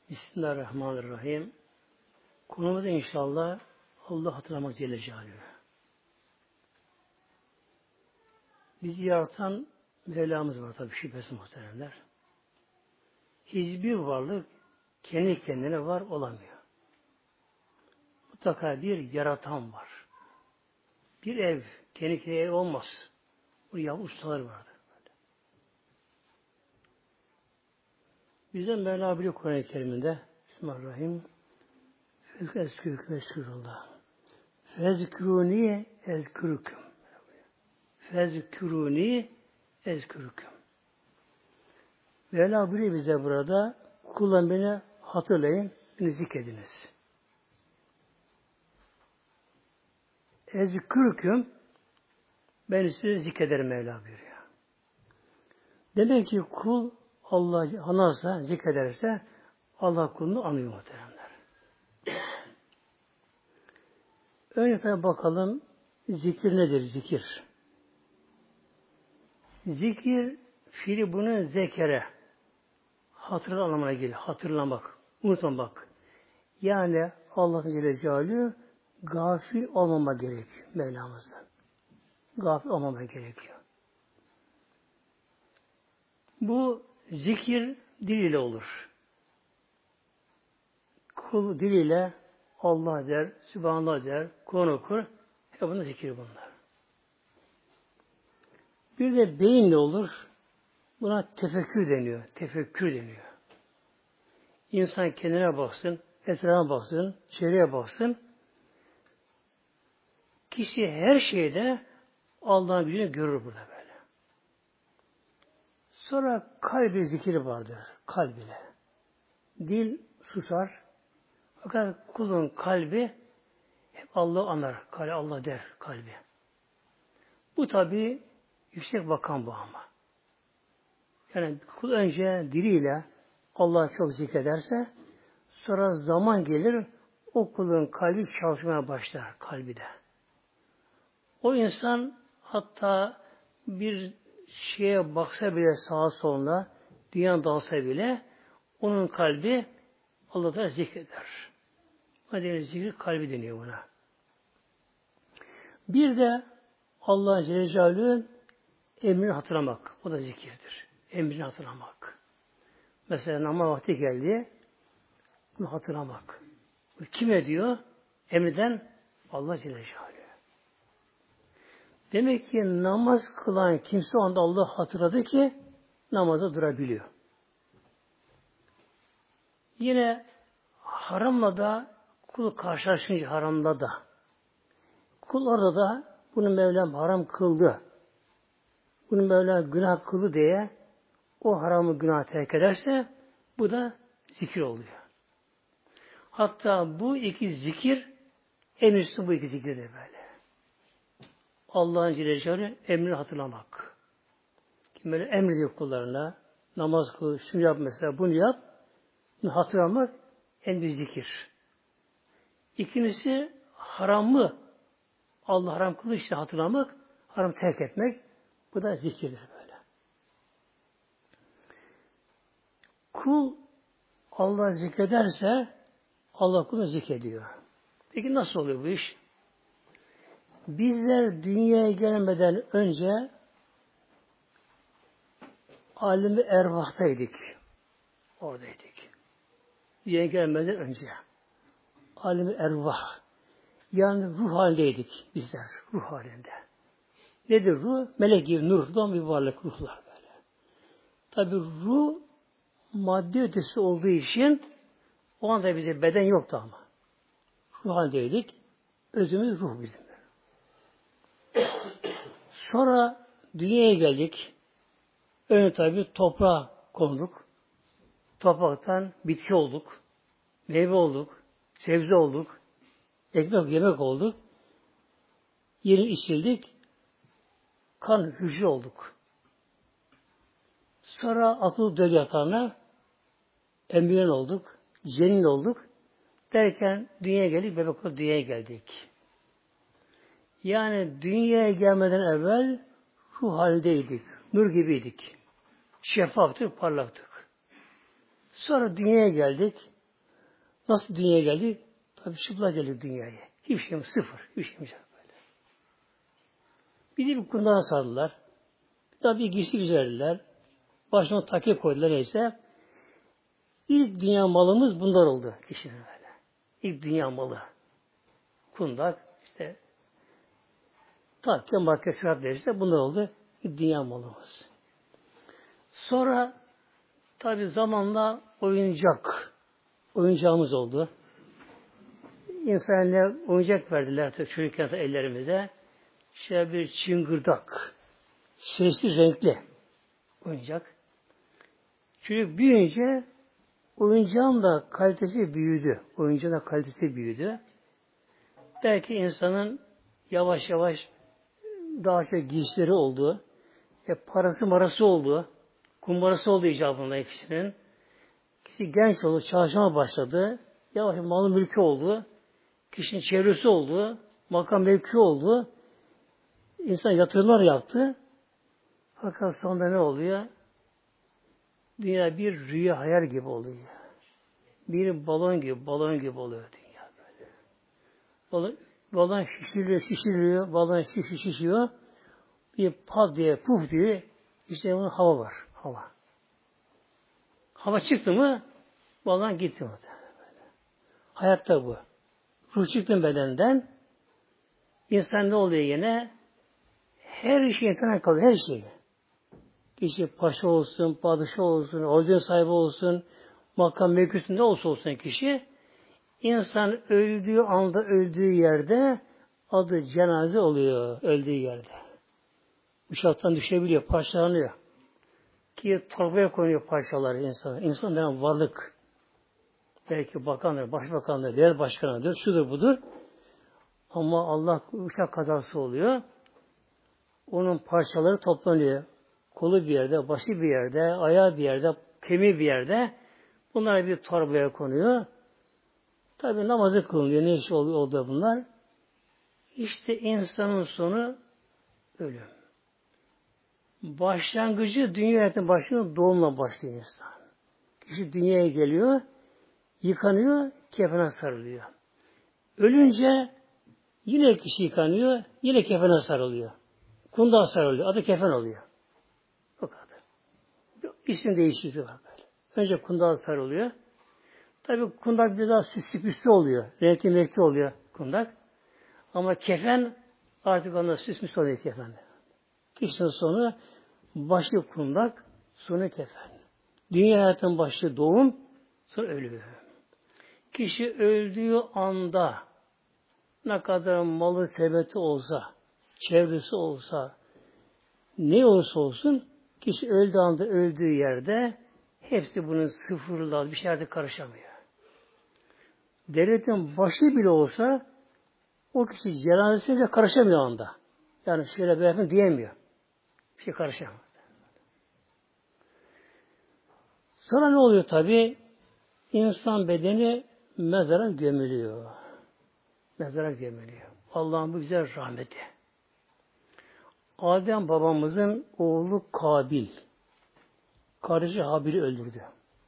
Bismillahirrahmanirrahim. Konumuz inşallah Allah hatırlamak Celle Celaluhu. Bizi yaratan Mevlamız var tabi şüphesiz muhteremler. Hiçbir varlık kendi kendine var olamıyor. Mutlaka bir yaratan var. Bir ev kendi kendine ev olmaz. Bu ustalar vardır. Bizden Mevla biliyor Kur'an-ı Kerim'inde Bismillahirrahmanirrahim. Fezkürullah. Fezküruni ezkürüküm. Fezküruni ezkürüküm. Mevla biliyor bize burada kullan beni hatırlayın, beni zikrediniz. Ezkürüküm ben size zikrederim Mevla buyuruyor. Demek ki kul Allah anarsa, zikrederse Allah kulunu anıyor muhteremler. Önce tabi bakalım zikir nedir? Zikir. Zikir fiili bunun zekere. Hatırla anlamına gelir. Hatırlamak. Unutmamak. Yani Allah Celle Celaluhu gafil olmama gerekiyor Mevlamızdan. Gafil olmama gerekiyor. Bu zikir diliyle olur. Kul diliyle Allah der, Sübhanallah der, Kur'an okur. Hep bunun zikir bunlar. Bir de beyinle olur. Buna tefekkür deniyor. Tefekkür deniyor. İnsan kendine baksın, etrafına baksın, çevreye baksın. Kişi her şeyde Allah'ın gücünü görür burada böyle. Sonra kalbi zikri vardır. Kalb ile. Dil susar. Fakat kulun kalbi hep Allah'ı anar. Kalbi Allah der kalbi. Bu tabi yüksek makam bu ama. Yani kul önce diliyle Allah'ı çok zikrederse sonra zaman gelir o kulun kalbi çalışmaya başlar kalbi de. O insan hatta bir şeye baksa bile sağa soluna dünya dalsa bile onun kalbi Allah'ta zikreder. Hadi zikir kalbi deniyor buna. Bir de Allah Celle Celaluhu'nun emrini hatırlamak. O da zikirdir. Emrini hatırlamak. Mesela namaz vakti geldi. Bunu hatırlamak. Bu kim ediyor? Emriden Allah Celle Celaluhu. Demek ki namaz kılan kimse o anda Allah'ı hatırladı ki namaza durabiliyor. Yine haramla da kul karşılaşınca haramla da kul orada da bunu Mevlam haram kıldı. Bunu Mevlam günah kıldı diye o haramı günah terk ederse bu da zikir oluyor. Hatta bu iki zikir en üstü bu iki zikir de böyle. Allah'ın Celle Celaluhu emrini hatırlamak. Kim böyle emrediyor kullarına namaz kıl, şunu yap mesela, bunu yap. Bunu hatırlamak en büyük zikir. İkincisi haramı Allah haram kıldı işte hatırlamak, haram terk etmek. Bu da zikirdir böyle. Kul Allah zikrederse Allah kulunu zikrediyor. Peki nasıl oluyor bu iş? Bizler dünyaya gelmeden önce alemi ervahtaydık. Oradaydık. Dünyaya gelmeden önce. Alemi ervah. Yani ruh halindeydik bizler. Ruh halinde. Nedir ruh? Melek gibi nurdan bir varlık ruhlar böyle. Tabi ruh madde ötesi olduğu için o anda bize beden yoktu ama. Ruh halindeydik. Özümüz ruh bizim. Sonra dünyaya geldik. Önce tabi toprağa konduk. Topraktan bitki olduk. Meyve olduk. Sebze olduk. Ekmek yemek olduk. Yeni içildik. Kan hücre olduk. Sonra atıldık döl yatağına embriyon olduk. Cenin olduk. Derken dünyaya geldik. Bebek olarak dünyaya geldik. Yani dünyaya gelmeden evvel ruh halindeydik. Nur gibiydik. Şeffaftık, parlaktık. Sonra dünyaya geldik. Nasıl dünyaya geldik? Tabii çıplak geldik dünyaya. Hiçbir şeyimiz sıfır. Hiçbir şeyimiz yok böyle. Bir kundağa sardılar. Tabii bir giysi verdiler. Başına takip koydular neyse. İlk dünya malımız bunlar oldu. Kişinin böyle. İlk dünya malı. Kundak, işte takke, market, şarap işte bunlar oldu. İlk dünya malımız. Sonra tabii zamanla oyuncağımız oldu. İnsanlar oyuncak verdiler çocukken ellerimize. Şöyle bir çıngırdak, sesli, renkli oyuncak. Çocuk büyüyünce oyuncağın da kalitesi büyüdü. Oyuncağın da kalitesi büyüdü. Belki insanın yavaş yavaş daha çok giysileri oldu. Parası marası oldu. Kumbarası oldu icabında kişinin. Kişi genç oldu, çalışmaya başladı. Yavaş malı mülkü oldu. Kişinin çevresi oldu. Makam mevki oldu. İnsan yatırımlar yaptı. Fakat sonunda ne oluyor? Dünya bir rüya hayal gibi oluyor. Bir balon gibi oluyor dünya böyle. Balon şişiriyor, balon şişiyor. Bir pat diye, puf diye, işte bunun hava var, hava. Hava çıktı mı, balon gitti mi? Hayatta bu. Ruh çıktı bedenden, insan ne oluyor yine? Her şey insana kalıyor, her şey. Kişi paşa olsun, padişah olsun, ordun sahibi olsun, makam mevkisinde olsun kişi, insan öldüğü anda, öldüğü yerde adı cenaze oluyor, öldüğü yerde. Uçaktan düşebiliyor, parçalanıyor. Ki torbaya konuyor parçaları insan. İnsan denen varlık. Belki bakandır, başbakandır, devlet başkanıdır, şudur budur. Ama Allah uçak kazası oluyor. Onun parçaları toplanıyor. Kolu bir yerde, başı bir yerde, ayağı bir yerde, kemiği bir yerde. Bunlar bir torbaya konuyor. Tabi namazı kılınıyor. Ne iş oldu bunlar? İşte insanın sonu ölüm. Başlangıcı, dünya hayatının başlıyor, doğumla başlıyor insan. Kişi dünyaya geliyor, yıkanıyor, kefene sarılıyor. Ölünce yine kişi yıkanıyor, yine kefene sarılıyor. Kundağa sarılıyor, adı kefen oluyor. O kadar. İsim değişikliği var böyle. Önce kundağa sarılıyor. Tabi kundak bir daha süslü püslü oluyor. Renkli oluyor kundak. Ama kefen artık onda süslü oluyor kefen. Kişinin sonu başı kundak, sonu kefen. Dünya hayatının başı doğum, sonra ölüm. Kişi öldüğü anda ne kadar malı sebeti olsa, çevresi olsa, ne olursa olsun kişi öldüğü anda öldüğü yerde hepsi bunun sıfırla bir şeylerde karışamıyor. Devletin başı bile olsa o kişi cenazesine karışamıyor anda. Yani şöyle beyefendi diyemiyor. Bir şey karışamıyor. Sonra ne oluyor tabi? İnsan bedeni mezara gömülüyor. Mezara gömülüyor. Allah'ın bu güzel rahmeti. Adem babamızın oğlu Kabil, kardeşi Habil'i öldürdü.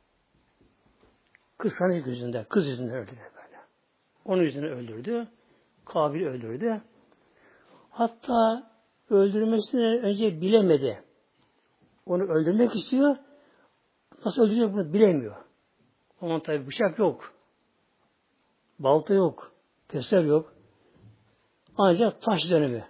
Kıskanç yüzünden, kız yüzünden öldürdü böyle. Onun yüzünden öldürdü. Kabil öldürdü. Hatta öldürmesinden önce bilemedi. Onu öldürmek istiyor. Nasıl öldürecek bunu bilemiyor. Ama tabi bıçak yok. Balta yok. Keser yok. Ancak taş dönemi.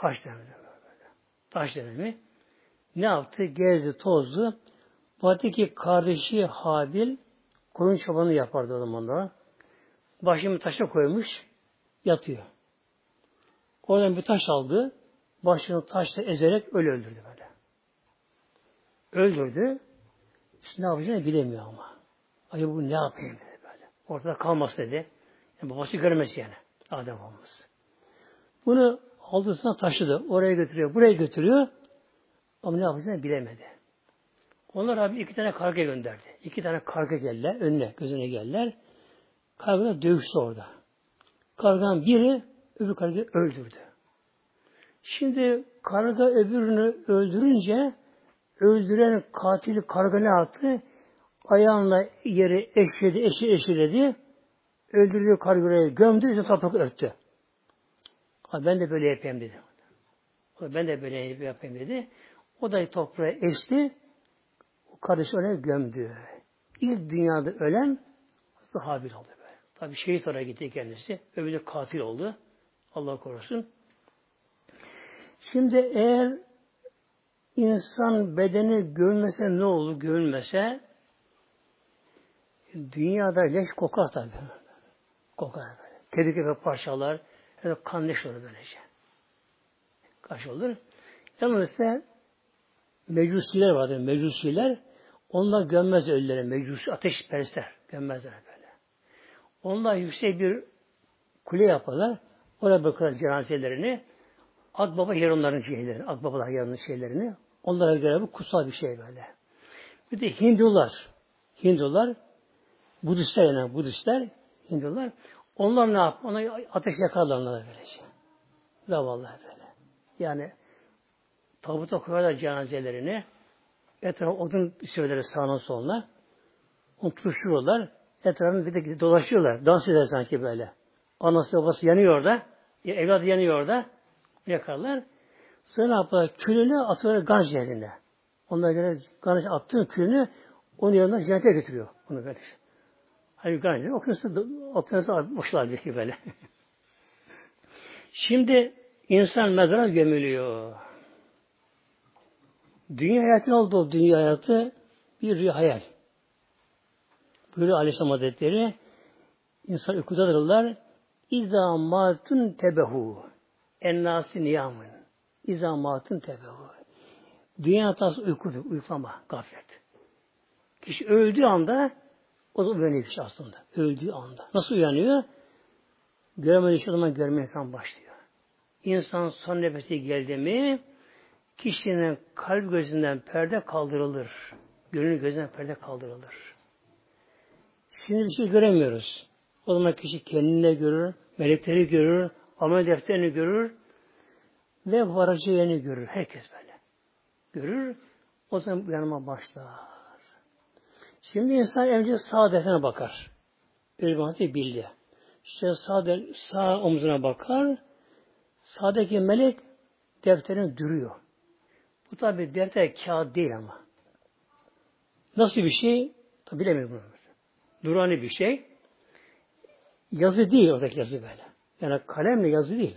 Taş dönemi. Ne yaptı? Gezdi, tozdu. Baktı ki kardeşi Habil koyun çobanı yapardı o zamanlar. Başını taşa koymuş, yatıyor. Oradan bir taş aldı. Başını taşla ezerek öyle öldürdü böyle. Öldürdü. İşte ne yapacağını bilemiyor ama. Acaba bu ne yapayım dedi böyle. Ortada kalmaz dedi. Yani babası görmesi yani. Adem babamız. Bunu aldısına taşıdı. Oraya götürüyor, buraya götürüyor. Ama ne yapacağını bilemedi. Onlar abi 2 tane karga gönderdi. 2 tane karga geldiler. Önüne, gözüne geldiler. Kargalar dövüştü orada. Karganın biri öbür kargayı öldürdü. Şimdi karga öbürünü öldürünce öldüren katili karga ne yaptı? Ayağınla yeri eşledi. Öldürdüğü kargırayı gömdü, üstüne toprak örttü. Ben de böyle yapayım dedi. Ben de böyle yapayım dedi. O da toprağa eşti. Kardeşi oraya gömdü. İlk dünyada ölen Habil oldu böyle. Tabi şehit oraya gitti kendisi. Öbürü de katil oldu. Allah korusun. Şimdi eğer insan bedeni görmese ne olur, görülmese dünyada leş kokar tabi. Kokar böyle. Kedi köpek parçalar, ya da kan leş olur böylece. Kaç olur. Yalnız ise mecusiler vardır, mecusiler. Onlar gömmez ölüleri, mecusi, ateşperestler gömmezler böyle. Onlar yüksek bir kule yaparlar. Oraya bakarlar cenazelerini. Akbaba yer onların şeylerini, akbabalar yer şeylerini. Onlara göre bu kutsal bir şey böyle. Bir de Hindular, Budistler yani Budistler, Hindular. Onlar ne yapıyor? Ona ateş yakarlar onlara böylece. Zavallılar böyle. Yani tabuta koyarlar cenazelerini. Etrafı odun söyleri sağına soluna. Onu tutuşturuyorlar. Etrafını bir de dolaşıyorlar. Dans eder sanki böyle. Anası babası yanıyor da. Evladı yanıyor da. Yakarlar. Sonra ne yapıyorlar? Külünü atıyorlar Ganj yerine. Onlara göre Ganj attığın külünü onun yanına cennete götürüyor. Onu böyle. Hani Ganj'ı okyanusta boşlar diye ki böyle. Şimdi insan mezara gömülüyor. Dünya hayatı oldu. Dünya hayatı bir rüya hayal. Böyle Aleyhisselam Hazretleri insan uykudadırlar. İzâ mâtun tebehu ennâsi niyâmın. İzâ mâtun tebehu. Dünya hatası uykudur. Uyklama, gaflet. Kişi öldüğü anda o da uyanıyor kişi aslında. Öldüğü anda. Nasıl uyanıyor? Göremediği şey o zaman görmeye başlıyor. İnsan son nefesi geldi mi kişinin kalp gözünden perde kaldırılır. Gönül gözünden perde kaldırılır. Şimdi bir şey göremiyoruz. O zaman kişi kendini görür, melekleri görür, amel defterini görür ve varacağı yerini görür. Herkes böyle. Görür, o zaman uyanma başlar. Şimdi insan önce sağ defterine bakar. Öyle bildi. İşte sağ omzuna bakar, sağdaki melek defterini duruyor. Bu tabi defter kağıt değil ama. Nasıl bir şey? Tabi bilemiyorum. Durani bir şey. Yazı değil oradaki yazı böyle. Yani kalemle yazı değil.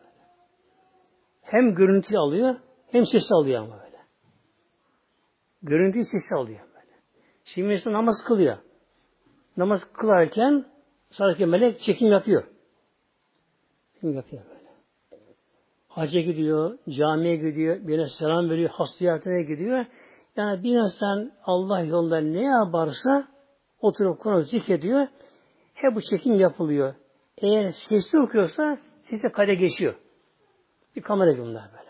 Hem görüntü alıyor, hem sesi alıyor ama böyle. Görüntüyü sesi alıyor böyle. Şimdi insan namaz kılıyor. Namaz kılarken sadece melek çekim yapıyor. Çekim yapıyor böyle. Hacca gidiyor, camiye gidiyor, birine selam veriyor, hasta ziyaretine gidiyor. Yani bir insan Allah yolunda ne yaparsa oturup Kur'an'ı zikrediyor. Hep bu çekim yapılıyor. Eğer sesli okuyorsa sesle kayda geçiyor. Bir kamera gibi bunlar böyle.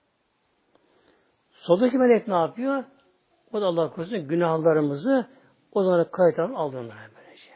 Soldaki melek ne yapıyor? O da Allah korusun günahlarımızı o zaman kayıtlarını aldı onlara böylece.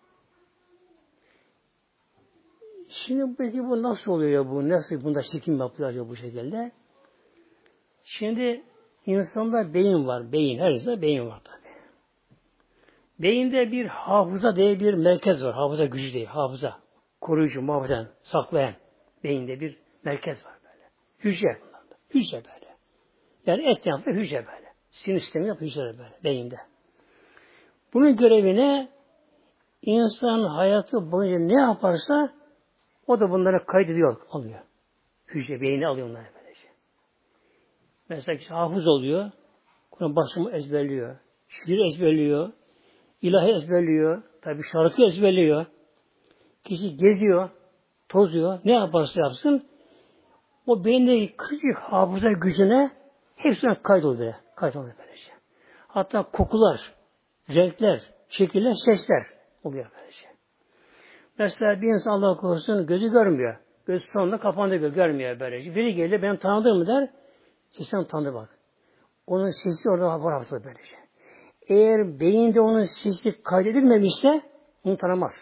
Şimdi peki bu nasıl oluyor ya bu? Nasıl bunda çekim yapılıyor acaba bu şekilde? Şimdi insanda beyin var. Beyin. Her insanda beyin var tabi. Beyinde bir hafıza diye bir merkez var. Hafıza gücü değil. Hafıza. Koruyucu, muhafaza, saklayan. Beyinde bir merkez var böyle. Hücre. Hücre böyle. Yani et yaptı hücre böyle. Sinir sistemi yaptı hücre böyle. Beyinde. Bunun görevine insan hayatı boyunca ne yaparsa o da bunları kaydediyor, alıyor. Hücre, beyni alıyor onları böylece. Mesela kişi hafız oluyor. Kur'an başımı ezberliyor. Şiir ezberliyor. İlahi ezberliyor. Tabi şarkı ezberliyor. Kişi geziyor, tozuyor. Ne yaparsa yapsın o beyindeki küçük hafıza gücüne hepsine kaydoluyor. Kaydoluyor böylece. Hatta kokular, renkler, şekiller, sesler oluyor böylece. Mesela bir insan Allah korusun gözü görmüyor. Gözü sonunda kapandı görmüyor böylece. Biri gelir ben tanıdım mı der. Sesini tanıdı bak. Onun sesi orada var hafıza böylece. Eğer beyinde onun sesi kaydedilmemişse onu tanımaz.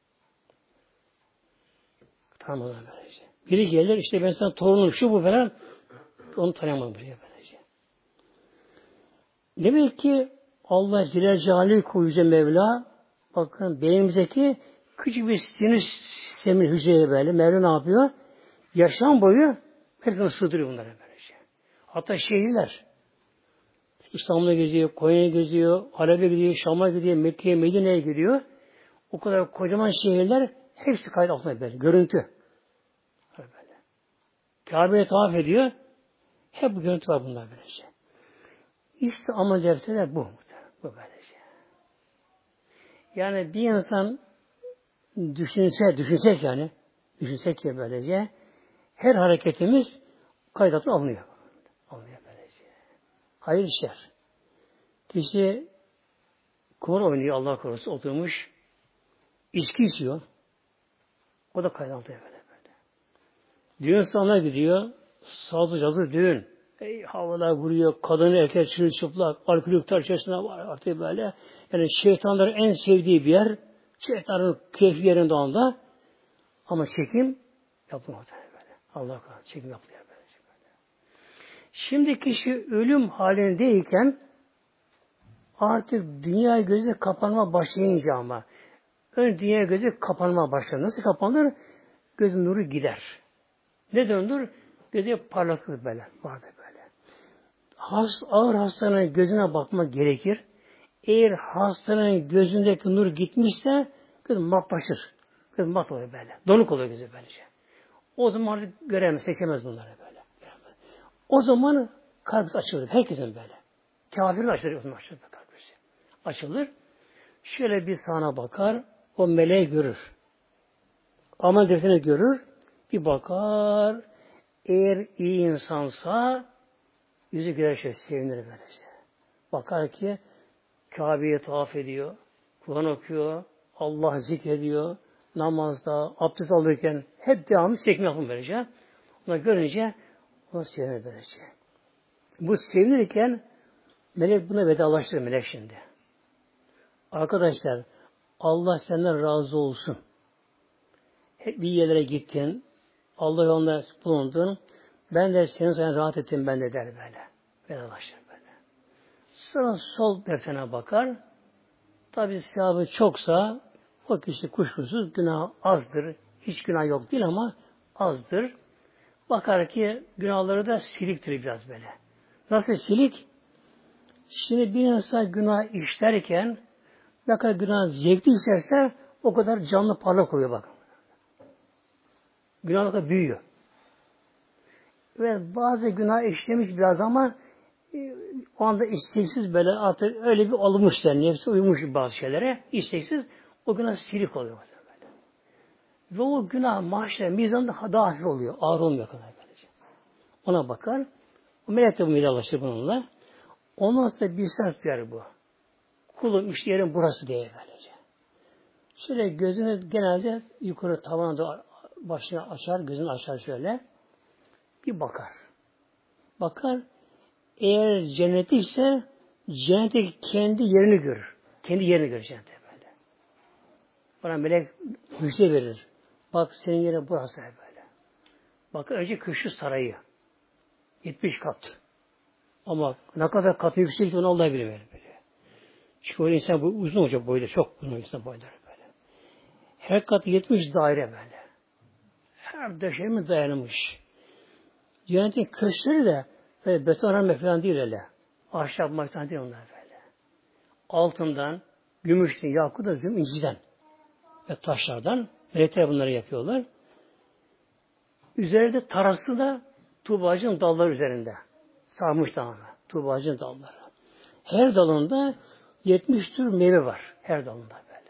Tanımaz böylece. Biri gelir işte ben sana torunum şu bu falan onu tanıyamam böylece. Demek ki Allah Celle Celaluhu Yüce Mevla bakın beynimizdeki Küçük bir sinir sistemi hücreye böyle. Mevla ne yapıyor? Yaşam boyu hepsini sığdırıyor bunları böylece. Hatta şehirler. İstanbul'a gidiyor, Konya'ya gidiyor, Halep'e gidiyor, Şam'a gidiyor, Mekke'ye, Medine'ye gidiyor. O kadar kocaman şehirler hepsi kayıt altında böyle. Görüntü. Böyle. Kabe'ye tavaf ediyor. Hep bu görüntü var bunlar böylece. İşte amacı de bu. Bu böylece. Yani bir insan düşünsek yani, düşünsek ki böylece her hareketimiz kayıt altına alınıyor. Alınıyor böylece. Hayır işler. Kişi kumar oynuyor, Allah korusun, oturmuş, içki içiyor. O da kayıt altına böyle. Düğün salonuna gidiyor, sazlı cazı düğün. Havalar vuruyor, kadını erkek çırılçıplak, alkolükler içerisinde var artık böyle. Yani şeytanların en sevdiği bir yer, şeytanın keyfi yerinde onda. Ama çekim yapılmıyor böyle. Allah korusun, çekim yapılıyor böyle. Şimdi kişi ölüm halindeyken artık dünya gözü kapanma başlayınca ama ön dünya gözü kapanma başlar. Nasıl kapanır? Gözün nuru gider. Neden olur? Gözü parlaklık böyle. Vardır böyle. Ağır hastanın gözüne bakmak gerekir. Eğer hastanın gözündeki nur gitmişse göz matlaşır. Göz mat oluyor böyle. Donuk oluyor gözü böylece. O zaman artık göremez, seçemez bunları böyle. O zaman kalp açılır. Herkesin böyle. Kafirin açılır. Onun açılır kalbisi. Açılır. Şöyle bir sağına bakar. O meleği görür. Amel defterini görür. Bir bakar. Eğer iyi insansa yüzü güler sevinir böylece. Bakar ki Kabe'ye tavaf ediyor. Kur'an okuyor. Allah zikrediyor. Namazda, abdest alırken hep devamlı çekim yapın böylece. Onu görünce o sevinir böylece. Bu sevinirken melek buna vedalaştırır melek şimdi. Arkadaşlar Allah senden razı olsun. Hep bir yerlere gittin. Allah yolunda bulundun. Ben de senin sayende rahat ettim ben de der böyle. Vedalaştır böyle. Sonra sol defterine bakar. Tabi sevabı çoksa o kişi kuşkusuz günah azdır. Hiç günah yok değil ama azdır. Bakar ki günahları da siliktir biraz böyle. Nasıl silik? Şimdi bir insan günah işlerken ne kadar günah zevkli işlerse o kadar canlı parlak oluyor bak. Günah da büyüyor. Ve bazı günah işlemiş biraz ama o anda isteksiz böyle artık öyle bir olmuş yani. Nefsi uymuş bazı şeylere. İsteksiz o günah silik oluyor. Böyle. Ve o günah mahşer mizanda daha hafif oluyor. Ağır olmuyor kadar böylece. Ona bakar. O melek de bu milalaşır bununla. Ondan sonra bir ses duyar bu. Kulum işte yerim burası diye böylece. Şöyle gözünü genelde yukarı tavana da başına açar, gözünü açar şöyle. Bir bakar. Bakar. Eğer cenneti ise cennetteki kendi yerini görür. Kendi yerini görür cennette böyle. Bana melek müjde verir. Bak senin yerin burası böyle. Bak önce Kuşlu Sarayı. 70 kat. Ama ne kadar katı yüksek onu Allah bilir böyle. Çünkü öyle insan bu uzun olacak boyda. Çok uzun insan boyları böyle. Her kat 70 daire böyle. Her döşemi dayanmış. Cennetin köşkleri de böyle betonarme falan değil öyle. Ahşap maktan değil onlar böyle. Altından, gümüşten, yakutdan, inciden ve taşlardan melekler bunları yapıyorlar. Üzerinde tarası da tuğbacın dalları üzerinde. Sarmış tamamen. Tuğbacın dalları. Her dalında 70 tür meyve var. Her dalında böyle.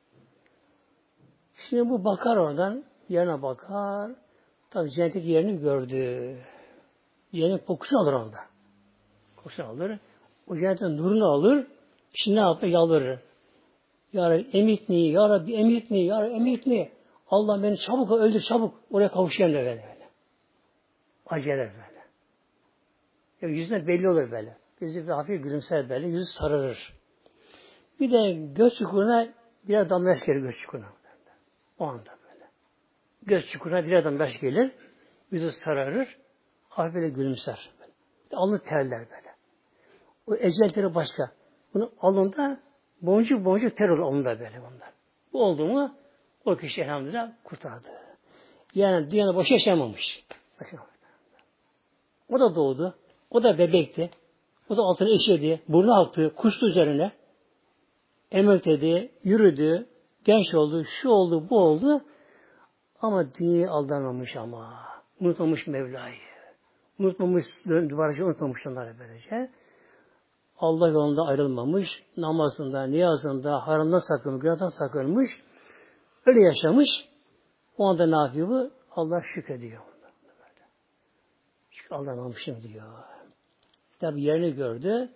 Şimdi bu bakar oradan, yerine bakar. Tabii cennetteki yerini gördü. Cennetin kokusunu alır onda. Kokusunu alır. O cennetin nurunu alır. Şimdi ne yapar? Yalvarır. Ya Rabbi emitni, Ya Rabbi emitni, Ya Rabbi emitni. Allah beni çabuk öldür, çabuk. Oraya kavuşayım da böyle. Acele böyle. Ya yüzüne belli olur böyle. Yüzü bir hafif gülümser böyle. Yüzü sararır. Bir de göz çukuruna bir damla yaş gelir göz çukuruna. O anda böyle. Göz çukuruna bir damla yaş gelir. Yüzü sararır. Hafif böyle gülümser. Böyle. Alnı terler böyle. O ecel teri başka. Bunu alnında boncuk boncuk ter olur alnında böyle bunlar. Bu oldu mu O kişi elhamdülillah kurtardı. Yani dünyada boş yaşamamış. O da doğdu. O da bebekti. O da altına işedi. Burnu aktı. Kuştu üzerine. Emekledi. Yürüdü. Genç oldu. Şu oldu. Bu oldu. Ama dünyayı aldanmamış ama. Unutmamış Mevla'yı. Unutmamış. Duvarcı unutmamış onları böylece. Allah yolunda ayrılmamış. Namazında, niyazında, haramdan sakınmış. Günahdan sakınmış. Öyle yaşamış. O anda ne yapıyor bu? Allah şükrediyor. Çünkü aldanmamışım diyor. Tabi yerini gördü.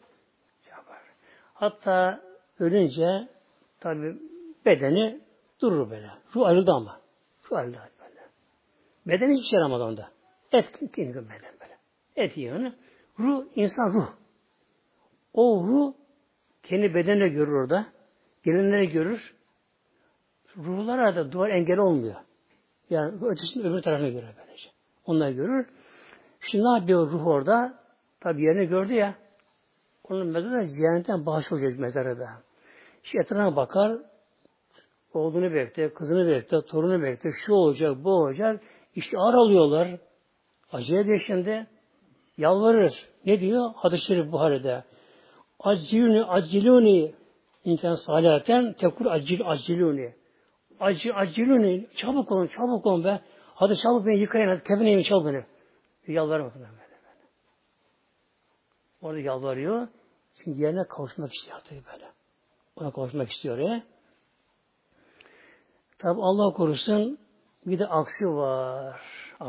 Hatta ölünce tabi bedeni durur böyle. Ruh ayrıldı ama. Ruh ayrıldı böyle. Beden hiç yaramadı onda. Et beden böyle. Et yiyor. Ruh, insan ruh. O ruh kendi bedenle görür orada. Gelenleri görür. Ruhlara da duvar engel olmuyor. Yani ötesinin öbür tarafına göre böylece. Onlar görür. Şimdi ne yapıyor ruh orada? Tabi yerini gördü ya. Onun mezarı cehennetten bahşiş olacak mezarı da. Şimdi etrafına bakar. Oğlunu bekler, kızını bekler, torunu bekler. Şu olacak, bu olacak. İşte ağır alıyorlar. Acı ediyor şimdi. Yalvarır. Ne diyor? Hadis-i Şerif Buhari'de. Aciluni imkan salihaten tekur aciluni. Aciluni. Çabuk olun be. Hadi çabuk beni yıkayın. Hadi kefeneyim çabuk beni. Yalvarır. Orada yalvarıyor. Şimdi yerine kavuşmak istiyor böyle. Ona kavuşmak istiyor ya. Tabi Allah korusun bir de aksi var.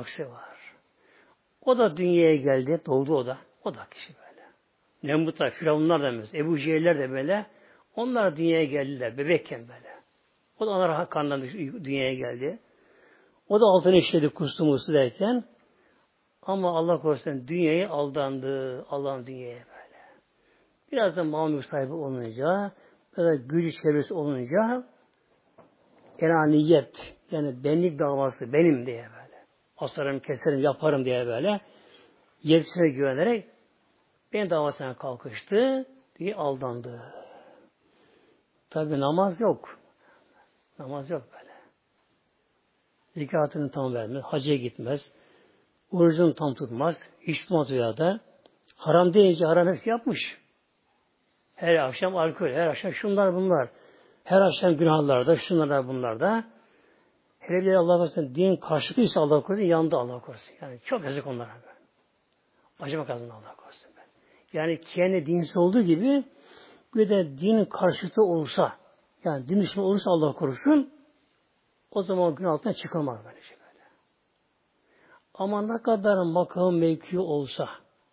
O da dünyaya geldi. Doğdu o da. O da kişi böyle. Nemrutlar, Firavunlar da mesela. Ebu Cehiller de böyle. Onlar dünyaya geldiler. Bebekken böyle. O da onlara kandan dünyaya geldi. O da altına işledi kustu mustu derken. Ama Allah korusun dünyayı aldandı. Allah'ın dünyaya böyle. Biraz da mal mülk sahibi olunca, ya da gücü çevresi olunca enaniyet, yani benlik davası benim diye böyle. Asarım, keserim, yaparım diye böyle. Yetkisine güvenerek ben davasına kalkıştı diye aldandı. Tabi namaz yok. Namaz yok böyle. Zekatını tam vermez, hacca gitmez, orucunu tam tutmaz, hiç tutmaz da haram deyince haram hepsi yapmış. Her akşam alkol, her akşam şunlar bunlar. Her akşam günahlarda, şunlar bunlar da. Hele bir Allah korusun din karşıtıysa Allah korusun, yandı Allah korusun. Yani çok yazık onlara. Acıma kazandı Allah korusun. Yani kendi dinsiz olduğu gibi bir de din karşıtı olsa, yani din düşmanı olursa Allah korusun, o zaman gün altına çıkamaz böylece böyle. Ama ne kadar makam mevki olsa,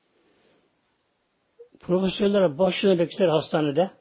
profesörler başına bekler hastanede,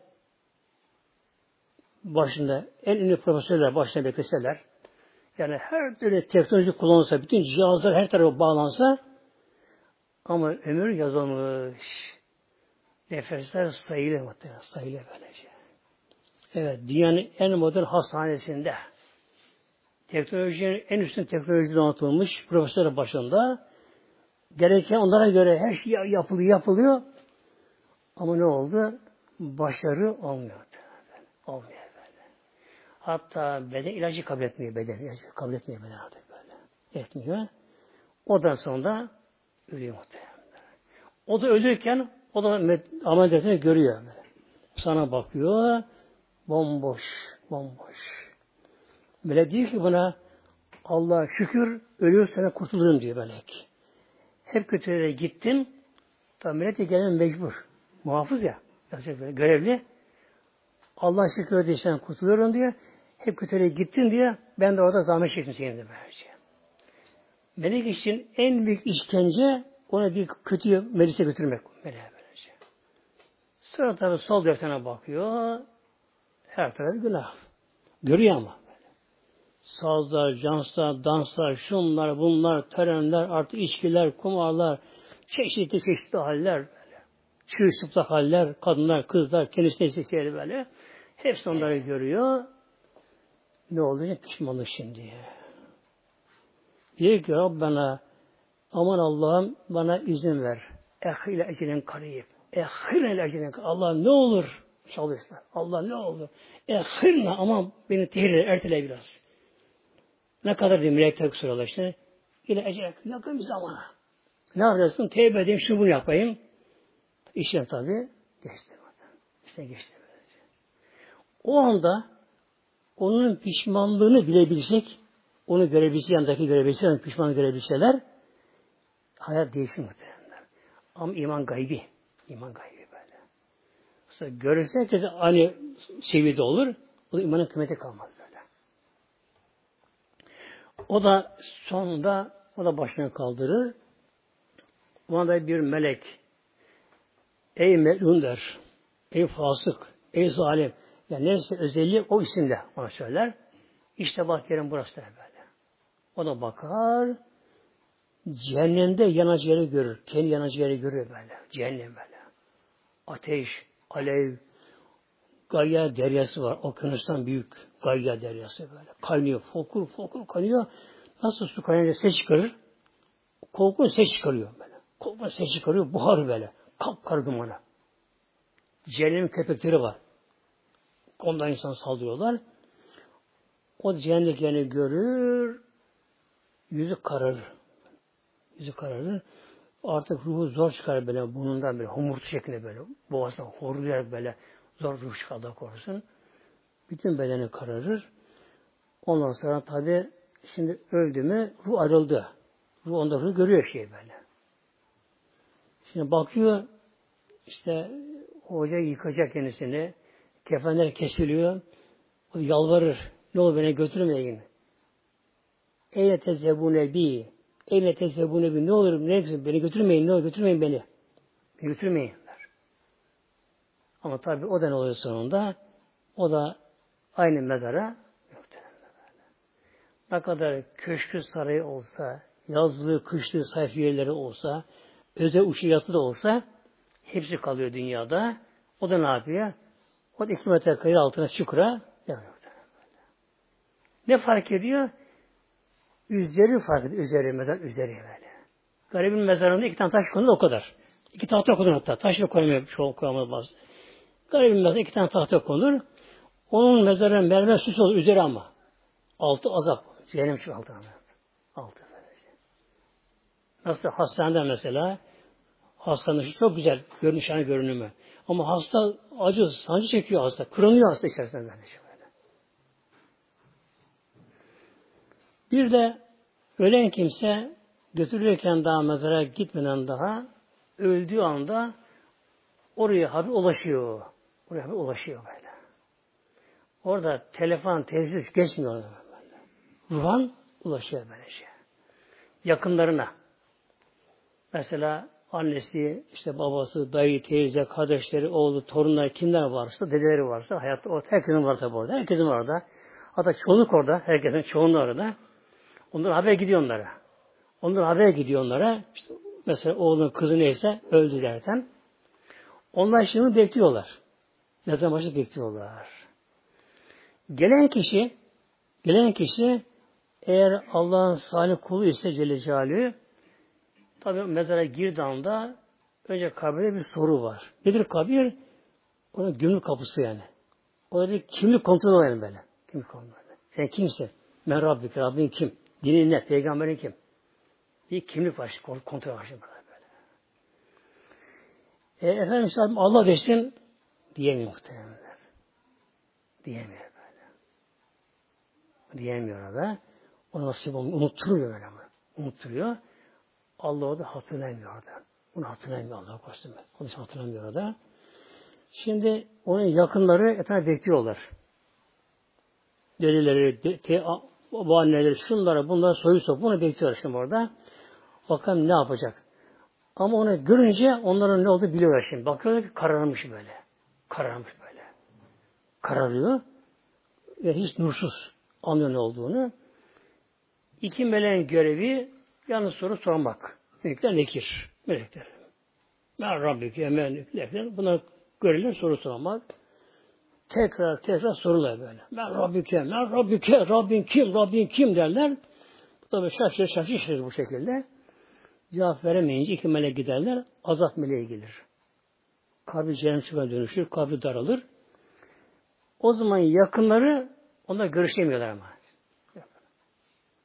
başında en ünlü profesörler başına bekleseler, yani her türlü teknoloji kullanılsa, bütün cihazlar her tarafa bağlansa, ama ömür yazılmış, nefesler sayılı muhtemelen, sayılı böylece. Evet, dünyanın en modern hastanesinde, teknolojinin en üstün teknoloji donatılmış profesörler başında, gereken onlara göre her şey yapılıyor, ama ne oldu? Başarı olmuyor. Olmuyor böyle. Hatta beden ilacı kabul etmiyor beden artık böyle. Etmiyor. Ondan sonra ölüyor muhtemelen. O da ölürken o da ameliyatını görüyor böyle. Sana bakıyor. Bomboş. Böyle diyor ki buna Allah şükür ölüyorsan kurtulurum diyor belki. Hep kötülere gittin. Tabi millete gelen mecbur. Muhafız ya. Böyle, görevli. Allah şükür ödeyişten kurtuluyorum diye. Hep kötülere gittin diye ben de orada zahmet çektim senin de böylece. Melek için en büyük işkence ona bir kötü meclise götürmek. Böylece. Sonra tabi sol defterne bakıyor. Her tarafı günah. Görüyor ama. Böyle. Sazlar, canslar, danslar, şunlar, bunlar, törenler, artık içkiler, kumarlar, çeşitli haller böyle. Çırılçıplak haller, kadınlar, kızlar, kendisine istekleri böyle. Hepsi onları görüyor. Ne olacak? Pişmanlık şimdi. Diyor ki Rabbena aman Allah'ım bana izin ver. Ehile ecelen kariyip. Ehile ecelen Allah ne olur çalışlar. Allah ne olur. Ehilna aman beni tehir ertele biraz. Ne kadar bir melekler soruyorlar işte. Yine ecel yakın bir zamana. Ne yapacaksın? Tevbe edeyim, şunu bunu yapayım. İşte tabii geçti. İşte geçti. O anda onun pişmanlığını bilebilsek, onu görebilse, yanındaki görebilse, pişmanlığı görebilseler, hayat değişir muhtemelen. Ama iman gaybi. İman gaybi böyle. Mesela görürse herkes aynı seviyede olur. O da imanın kıymeti kalmaz böyle. O da sonunda o da başını kaldırır. Ona da bir melek ey melun der. Ey fasık. Ey zalim. Yani neyse özelliği o isimde ona söyler. İşte bak yerin burası der böyle. O da bakar. Cehennemde yanacı yeri görür. Kendi yanacı yeri görür böyle. Cehennem böyle. Ateş, alev, Gayya deryası var. Okyanustan büyük Gayya deryası böyle. Kaynıyor. Fokur fokur kaynıyor. Nasıl su kaynayınca ses çıkarır? Korkunç ses çıkarıyor böyle. Korkunç ses çıkarıyor. Buhar böyle. Kapkara dumanı. Cehennemin köpekleri var. Ondan insan saldırıyorlar. O cehennemliklerini görür. Yüzü kararır. Yüzü kararır. Artık ruhu zor çıkar böyle burnundan böyle homurtu şeklinde böyle. Boğazdan horlayarak böyle zor ruh çıkar da korusun. Bütün bedeni kararır. Ondan sonra tabi şimdi öldü mü ruh ayrıldı. Ruh onda ruh görüyor şey böyle. Şimdi bakıyor işte hoca yıkacak kendisini. Kefenler kesiliyor. O yalvarır. Ne olur beni götürmeyin. Eyle tezebune bi. Eyle tezebune bi. Ne olur beni götürmeyin. Ne olur götürmeyin beni. Beni götürmeyin. Ama tabi o da ne oluyor sonunda? O da aynı mezara ne kadar köşkü sarayı olsa, yazlığı, kışlığı, sayfiyeleri olsa, özel uçu yatı da olsa hepsi kalıyor dünyada. O da ne yapıyor? O da 2 metre kare altına çukura yapıyor. Ne fark ediyor? Üzeri fark ediyor. Üzeri, mezar üzeri böyle. Garibin mezarında 2 tane taş konur o kadar. 2 tahta konur hatta. Taş da koyamıyor. Çoğu koyamaz bazı. Garibin mezarında 2 tane tahta konur. Onun mezarının mermer süs olur üzeri ama. Altı azap. Cehennem şu altı. Altı. Nasıl hastanede mesela hastanın çok güzel görünüşünü görünümü. Ama hasta acı, sancı çekiyor hasta. Kırılıyor hasta içerisinde böyle. Bir de ölen kimse götürülürken daha mezara gitmeden daha öldüğü anda oraya haber ulaşıyor. Oraya haber ulaşıyor böyle. Orada telefon, televizyon geçmiyor orada böyle. Ruhan ulaşıyor böyle şey. Yakınlarına. Mesela annesi, işte babası, dayı, teyze, kardeşleri, oğlu, torunları, kimler varsa, dedeleri varsa, hayatta herkesin var tabi orada. Herkesin var orada. Hatta çoğunluk orada. Herkesin çoğunluğu orada. Onlara haber gidiyor onlara. Onlara haber gidiyor onlara. İşte mesela oğlun kızı neyse öldü derken. Onlar şimdi bekliyorlar. Mezar başı bekliyorlar. Gelen kişi eğer Allah'ın salih kulu ise Celle Celaluhu tabi mezara girdiği anda önce kabirde bir soru var. Nedir kabir? Onun gümrük kapısı yani. Orada bir kimlik kontrolü var yani böyle. Kimlik kontrolü. Sen kimsin? Men Rabbik, Rabbin kim? Dinin ne? Peygamberin kim? Bir kimlik var. Kontrol var şimdi böyle. Efendim Allah desin diyemiyor muhtemelenler. Diyemiyor böyle. Diyemiyor orada. O nasip unutturuyor böyle ama. Unutturuyor. Allah orada hatırlamıyor orada. Onu hatırlamıyor Allah korusun. Onu hatırlamıyor orada. Şimdi onun yakınları etrafta bekliyorlar. Delileri, babaanneleri, şunlara, bunlara soyu sopu bunu bekliyorlar şimdi orada. Bakalım ne yapacak. Ama onu görünce onların ne olduğunu biliyorlar şimdi. Bakıyorlar ki kararmış böyle. Kararmış böyle. Kararıyor. Ve hiç nursuz. Anlıyor ne olduğunu. 2 meleğin görevi yalnız soru sormak. Melekler nekir. Melekler. Men Rabbike, men nekir. Bunlar görevler soru sormak. Tekrar sorular böyle. Men Rabbike, men Rabbike, Rabbin kim derler. Bu da şaşırır bu şekilde. Cevap veremeyince 2 melek giderler. Azap meleği gelir. Kabri cehennem çubuğuna dönüşür. Kabri daralır. O zaman yakınları onlar görüşemiyorlar ama.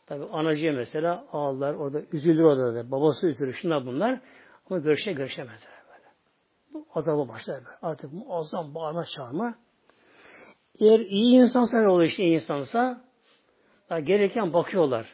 Tabi anacıya mesela ağlar, orada üzülür orada da. Babası üzülür, şunlar bunlar. Ama görüşemezler böyle. Bu azaba başlar böyle. Artık muazzam bağırma çağırma. Eğer iyi insansa ne olur işte iyi insansa gereken bakıyorlar.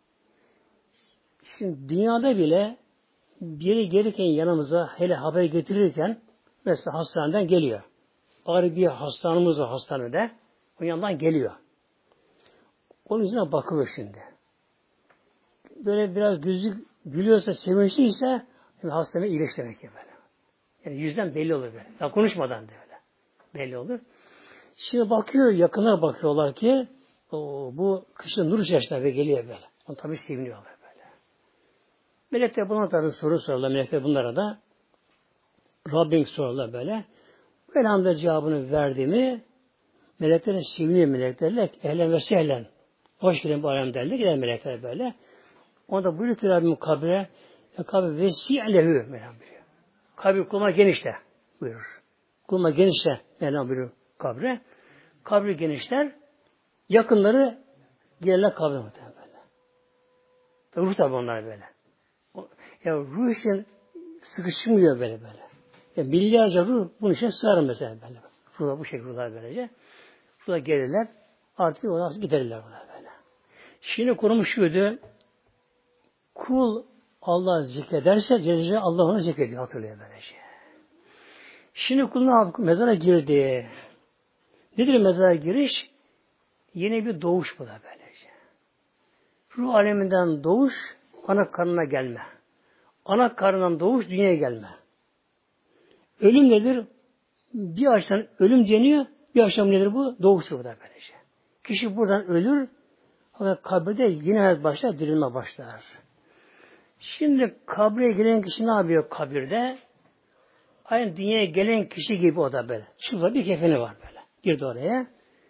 Şimdi dünyada bile biri gelirken yanımıza hele haber getirirken mesela hastaneden geliyor. Ağrı bir hastanemiz var hastanede. O yandan geliyor. Onun yüzüne bakılır şimdi. Böyle biraz gülüyorsa, sevinçliyse hastane iyileşti demek ki böyle. Yani yüzden belli olur böyle. Ya konuşmadan da öyle. Belli olur. Şimdi bakıyor, yakına bakıyorlar ki bu kışın nur içerisinde ve geliyor böyle. Onu tabii seviniyorlar böyle. Melekler buna tabii soru sorarlar. Melekler bunlara da Rabbim sorarlar böyle. Bu elhamdülillah cevabını verdi mi meleklerin seviniyor meleklerle ehlen ve sehlen. Hoş geldin bu alem derler. Gider melekler böyle. Onda buyuruyor ki Rabbim kabre kabir vesi'lehu Mevlam buyuruyor. Kabir kuluma genişle buyurur. Kuluma genişle Mevlam buyuruyor kabre. Kabri genişler. Yakınları gelirler kabre muhtemelen böyle. Ruh tabi onlar böyle. Ya ruh için sıkışmıyor böyle. Ya milyarca ruh bunun için sığar mesela böyle. Ruhlar bu şekilde ruhlar böylece. Ruhlar gelirler. Artık ondan giderirler bunlar böyle. Şimdi konumuz şuydu. Kul Allah zikrederse Celle Allah onu zikrediyor, hatırlıyor böylece. Şimdi kul ne yaptı? Mezara girdi. Nedir mezara giriş? Yeni bir doğuş bu da böylece. Ruh aleminden doğuş, ana karnına gelme. Ana karnından doğuş, dünyaya gelme. Ölüm nedir? Bir açıdan ölüm deniyor, bir açıdan nedir bu? Doğuştur bu da böylece. Kişi buradan ölür, fakat kabirde yine hayat başlar, dirilme başlar. Şimdi kabre gelen kişi ne yapıyor kabirde? Aynı dünyaya gelen kişi gibi o da böyle. Şurada bir kefeni var böyle. Girdi oraya.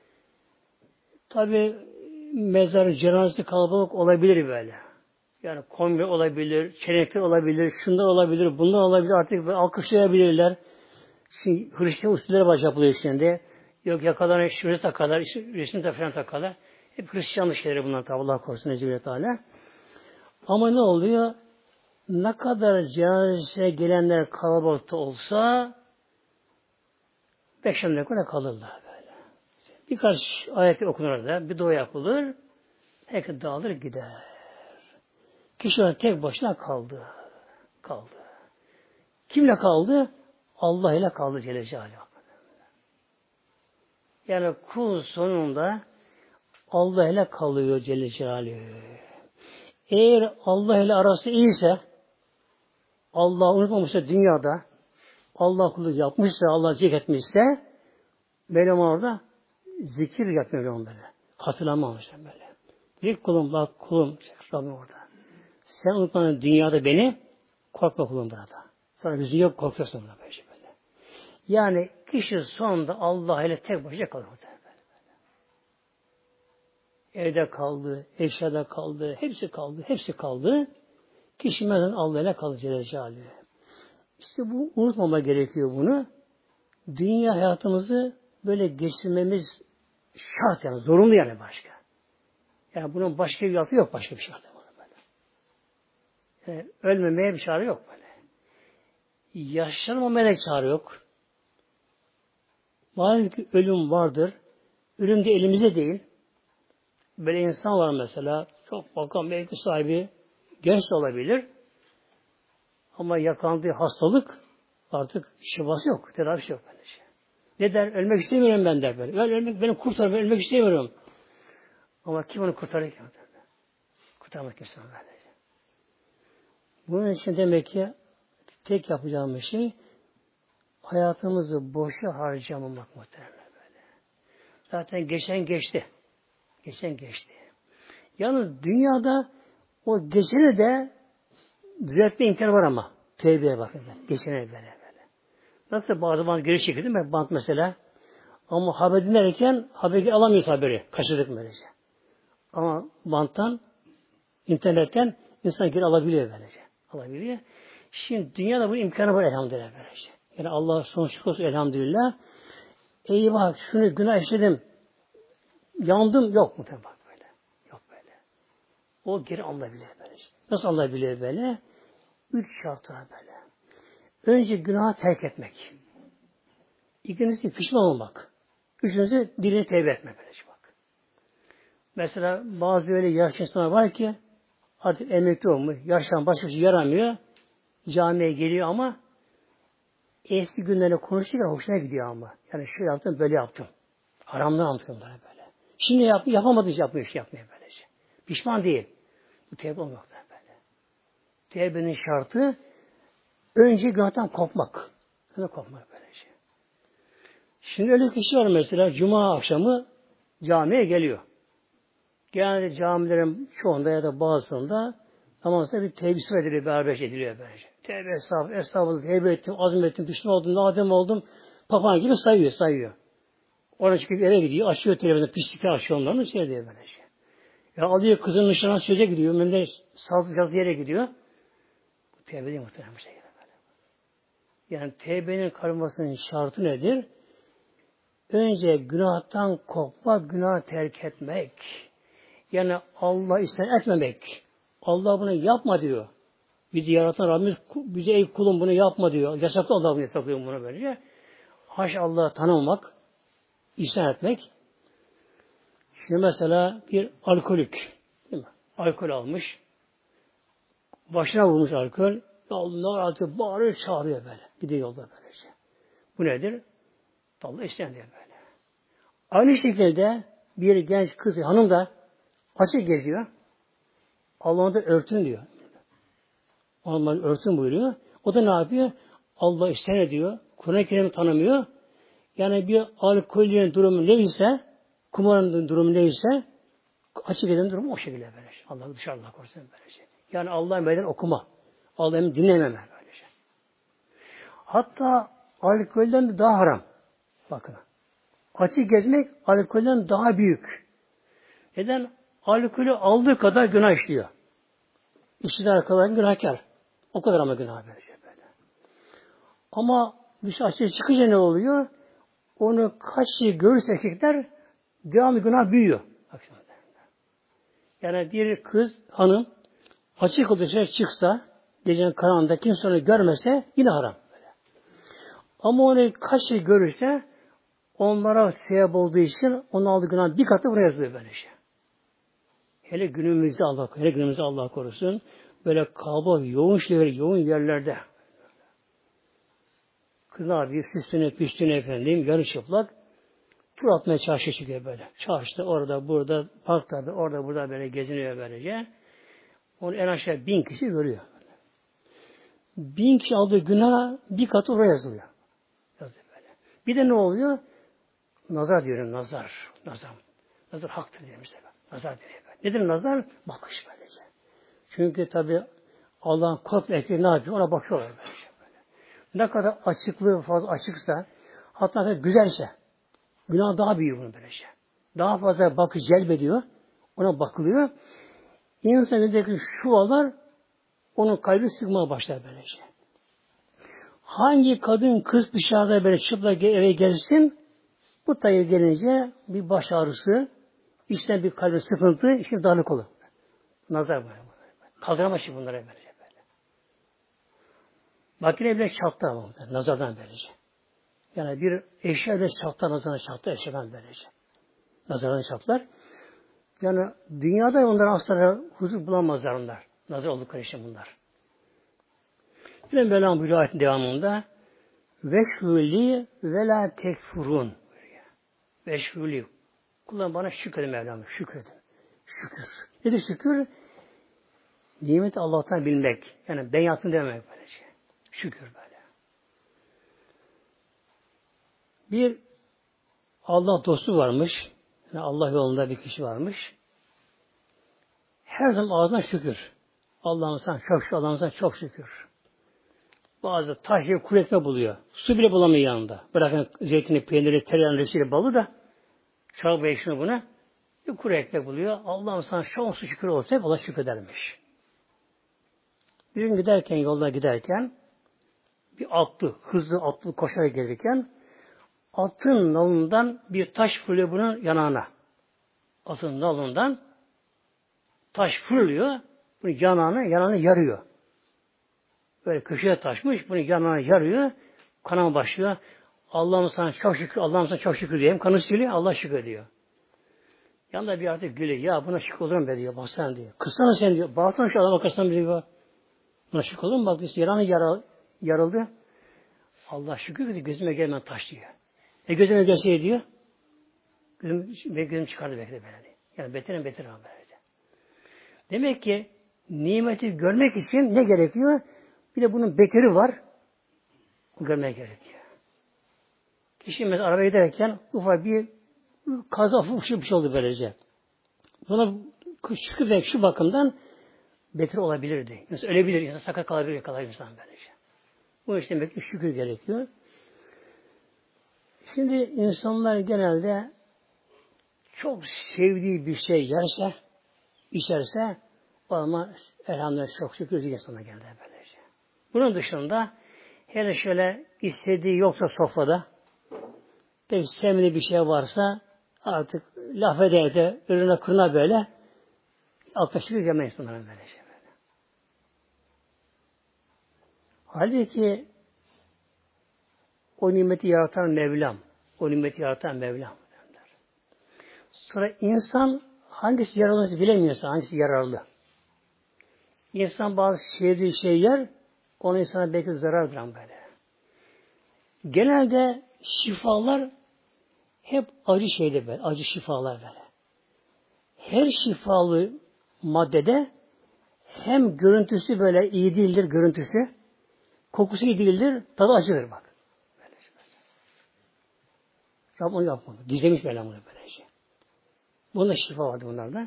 Tabi mezarı, cenazesi kalabalık olabilir böyle. Yani kombi olabilir, çenekler olabilir, şunlar olabilir, bunlar olabilir. Artık böyle alkışlayabilirler. Şimdi Hristiyan usulleri baş yapılıyor şimdi. Yok yakalarına şuraya takarlar, resim falan takarlar. Hep Hristiyanlık şeyleri bunlar tabi Allah korusun Necmi Teala. Ama ne oluyor? Ne kadar cenazesine gelenler kalabalıkta olsa 5-10 dakika kalırlar böyle. Birkaç ayet okunur da bir dua yapılır. Herkes dağılır gider. Kişi tek başına kaldı. Kimle kaldı? Allah ile kaldı Celle Celaluhu. Yani kul sonunda Allah ile kalıyor Celle Celaluhu. Eğer Allah ile arası iyiyse, Allah'ı unutmamışsa dünyada, Allah kulluk yapmışsa, Allah zikretmişse, böyle orada zikir yapmıyor böyle. Hatırlamamışlar böyle. Bir kulum, bak kulum, Rabbim orada. Sen unutmadın dünyada beni, korkma kulum da. Sonra bizim yok korkuyorsun da böyle. Yani kişi sonunda Allah ile tek başına kalır. Evde kaldı, eşyada kaldı, hepsi kaldı. Kişi mezun Allah ile kalır Celle Celaluhu. İşte bu unutmama gerekiyor bunu. Dünya hayatımızı böyle geçirmemiz şart yani, zorunlu yani başka. Yani bunun başka bir yolu yok, başka bir şey yok. Yani ölmemeye bir çare yok böyle. Yaşlanmamaya bir çare yok. Malum ki ölüm vardır. Ölüm de elimizde değil. Böyle insan var mesela, çok bakan mevki sahibi, genç de olabilir. Ama yakalandığı hastalık artık şifası yok, tedavisi yok böyle şey. Ne der? Ölmek istemiyorum ben der böyle. Beni kurtar, ben ölmek istemiyorum. Ama kim onu kurtarır ki? Kurtarmak kimse böylece. Bunun için demek ki tek yapacağımız şey hayatımızı boşa harcamamak muhtemelen böyle. Zaten geçen geçti. Yalnız dünyada o geçeni de düzeltme imkanı var ama. Tevbeye bakın. Geçeni böyle. Nasıl bazı bant geri çekildi mi? Bant mesela. Ama haber dinlerken haberi alamıyoruz haberi. Kaçırdık böylece. Ama banttan, internetten insan geri alabiliyor böylece. Alabiliyor. Şimdi dünyada bu imkanı var elhamdülillah böylece. Yani Allah sonsuz olsun elhamdülillah. Eyvah şunu günah işledim. Yandım. Yok mu tabi bak böyle. Yok böyle. O geri Allah bilir böyle. Nasıl Allah bilir böyle? 3 şart var böyle. Önce günahı terk etmek. İkincisi pişman olmak. Üçüncüsü diline tevbe etmek. Böylece bak. Mesela bazı öyle yaşlı insanlar var ki artık emekli olmuş. Yaştan başka bir şey yaramıyor. Camiye geliyor ama eski günlerle konuşurken hoşuna gidiyor ama. Yani şöyle yaptım, böyle yaptım. Haramdan anlatıyorum böyle. Şimdi yapamadığı yapmıyor, yapmıyor böylece. Pişman değil. Bu tevbe olmaktan böyle. Tevbenin şartı önce günahtan kopmak. Hemen kopmak böylece. Şimdi öyle kişi var mesela cuma akşamı camiye geliyor. Genelde camilerin çoğunda ya da bazısında namazda bir tevbisi ediliyor, beraber ediliyor böylece. Tevbe estağfurullah, tevbe ettim, azmettim, pişman oldum, nadem oldum. Papağan gibi sayıyor. Oraya çıkıp eve gidiyor, açıyor televizyonu, pislikler açıyor onların, şey diyor böylece. Ya alıyor kızın nişanına söze gidiyor, memle sağlıklı yere gidiyor. Bu tevbe değil muhtemelen bir şey. Yani tevbenin kalmasının şartı nedir? Önce günahtan kopmak, günah terk etmek. Yani Allah isyan etmemek. Allah bunu yapma diyor. Bizi yaratan Rabbimiz bize ey kulum bunu yapma diyor. Yasaklı Allah bunu yasaklıyor bunu böylece. Haş Allah'ı tanımamak, isyan etmek. Şimdi mesela bir alkolik, değil mi? Alkol almış. Başına vurmuş alkol. Allah artık bağırıyor, çağırıyor böyle. Gidiyor yolda böylece. Bu nedir? Allah isyan diyor böyle. Aynı şekilde bir genç kız, hanım da açık geziyor. Allah'ın da örtün diyor. Allah'ın örtün buyuruyor. O da ne yapıyor? Allah isyan ediyor. Kur'an-ı Kerim'i tanımıyor. Yani bir alkolün durumu neyse, kumarın durumu neyse, açık eden durumu o şekilde böylece. Allah dışarıda korusun böylece. Yani Allah'ın meydan okuma. Allah'ın dinlememe böylece. Hatta alkolden de daha haram. Bakın. Açık gezmek alkolden daha büyük. Neden? Alkolü aldığı kadar günah işliyor. İşçiler kadar günahkar. O kadar ama günah böylece böyle. Ama dışarı açığa çıkınca ne oluyor? Onu kaç şey görürse erkekler devamlı günah büyüyor. Yani bir kız, hanım açık dışarı çıksa gecenin karanlığında kimse onu görmese yine haram. Böyle. Ama onu kaç şey görürse onlara sebep olduğu için onun aldığı günah bir katı buraya yazılıyor böylece. Hele günümüzde Allah korusun. Böyle kalabalık, yoğun yerlerde. Kızlar bir süslüne, püstüne efendim, yarı çıplak. Tur atmaya çarşı çıkıyor böyle. Çarşıda, orada, burada, parklarda, orada, burada böyle geziniyor böylece. Onu en aşağı 1000 kişi görüyor. 1000 kişi aldığı günah bir katı oraya yazılıyor. Yazıyor böyle. Bir de ne oluyor? Nazar diyorum, nazar. Nazar haktır diyorum işte. Nazar diyor böyle. Nedir nazar? Bakış böylece. Çünkü tabi Allah'ın korkma ekleri ne yapıyor? Ona bakıyorlar böylece. Böyle. Ne kadar açıklığı fazla açıksa, hatta güzelse, günah daha büyük bunun böylece. Daha fazla bakış celbediyor. Ona bakılıyor. İnsan önündeki şualar onun kalbi sıkmaya başlar böylece. Hangi kadın kız dışarıda böyle çıplak eve gelsin, bu tayı gelince bir baş ağrısı, içten bir kalbi sıkıntı, işte darlık olur. Nazar böyle. Kaldıramaz ki bunlara böylece böyle. Makine bile çattı ama nazardan böylece. Yani bir eşya bile çattı, nazardan çattı, eşyadan böylece. Nazardan çatlar. Yani dünyada onların asla huzur bulamazlar onlar. Nazar oldukları için bunlar. Yine Mevlam buyuruyor ayetin devamında veşhûli ve la tekfurun. Veşhûli. Kullan bana şükredin Mevlam. Şükredin. Şükür. Nedir şükür? Nimeti Allah'tan bilmek. Yani ben yaptım demek böylece. Şükür böyle. Bir Allah dostu varmış. Yani Allah yolunda bir kişi varmış. Her zaman ağzına şükür. Allah'ım sana çok şükür. Allah'ım sana çok şükür. Bazı taş gibi kuru ekmek buluyor. Su bile bulamıyor yanında. Bırakın zeytini, peyniri, tereyağını, resili, balı da çorba ekşini buna. Bir kuru ekmek buluyor. Allah'ım sana sonsuz şükür olsa hep Allah şükredermiş. Bir gün giderken, yolda giderken bir hızlı atlı koşarak gelirken atın nalından bir taş fırlıyor bunun yanağına. Atın nalından Taş fırlıyor. Bunu yanağını yarıyor. Böyle köşeye taşmış. Bunu yanağını yarıyor. Kanama başlıyor. Allah'ım sana çok şükür. Allah'ım sana çok şükür diyeyim. Kanı siliyor. Allah şükür diyor. Yanında bir artık gülüyor. Ya buna şükür olur mu be diyor. Baksana diyor. Kırsana sen diyor. Bağırsana şu adama kırsana diyor. Buna şükür olur mu? Bak diyor. Yarıldı. Allah şükür diyor. Gözüme gelmeden taş diyor. Gözüme gelseydi diyor. Gözüm çıkardı belki de böyle. Yani beter beter ama böyle. Demek ki nimeti görmek için ne gerekiyor? Bir de bunun beteri var. Görmek gerekiyor. Kişi mesela arabaya giderken ufak bir kaza ufak bir şey oldu böylece. Buna şükür belki şu bakımdan beter olabilirdi. Mesela ölebilir, insan sakat kalabilir, insan böylece. Bu işte demek ki şükür gerekiyor. Şimdi insanlar genelde çok sevdiği bir şey yerse, içerse o zaman elhamdülillah çok şükür diye insana geldi böylece. Bunun dışında hele şöyle istediği yoksa sofrada pek sevmediği bir şey varsa artık laf eder de ürüne kırına böyle altta şükür yeme insanlara böylece. Böyle. Halbuki o nimeti yaratan Mevlam. O nimeti yaratan Mevlam. Sonra insan hangisi yararlı bilemiyorsa, hangisi yararlı. İnsan bazı sevdiği şey yer, ona insana belki zarardır böyle. Genelde şifalar hep acı şeyde böyle, acı şifalar böyle. Her şifalı maddede hem görüntüsü böyle iyi değildir, görüntüsü, kokusu iyi değildir, tadı acıdır bak. Rabbim onu yapmadı. Gizlemiş böyle bunu böylece. Bunda şifa vardı bunlarda.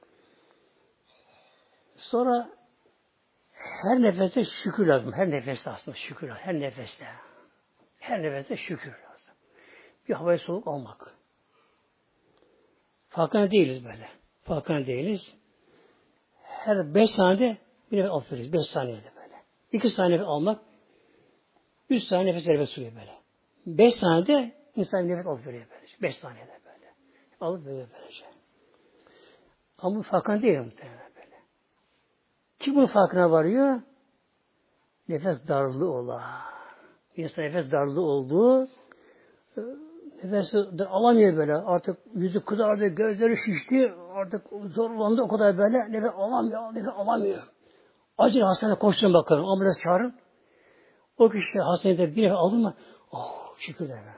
Sonra her nefeste şükür lazım. Her nefeste aslında şükür lazım. Her nefeste. Her nefeste şükür lazım. Bir havayı soluk almak. Farkında değiliz böyle. Farkında değiliz. Her 5 saniyede bir nefes alıyoruz. 5 saniyede böyle. 2 saniye almak 3 saniye nefes vermek sürüyor böyle. 5 saniyede insan bir nefes alıp veriyor böyle. 5 saniyede böyle. Alıp veriyor böylece. Ama bu farkında değil muhtemelen böyle. Kim bunun farkına varıyor? Nefes darlığı olan. İnsan nefes darlığı olduğu nefesi alamıyor böyle. Artık yüzü kızardı, gözleri şişti. Artık zorlandı o kadar böyle. Nefes alamıyor. Acil hastaneye koşun bakalım. Ambulans çağırın. O kişi hastanede bir nefes aldı mı? Oh şükür der.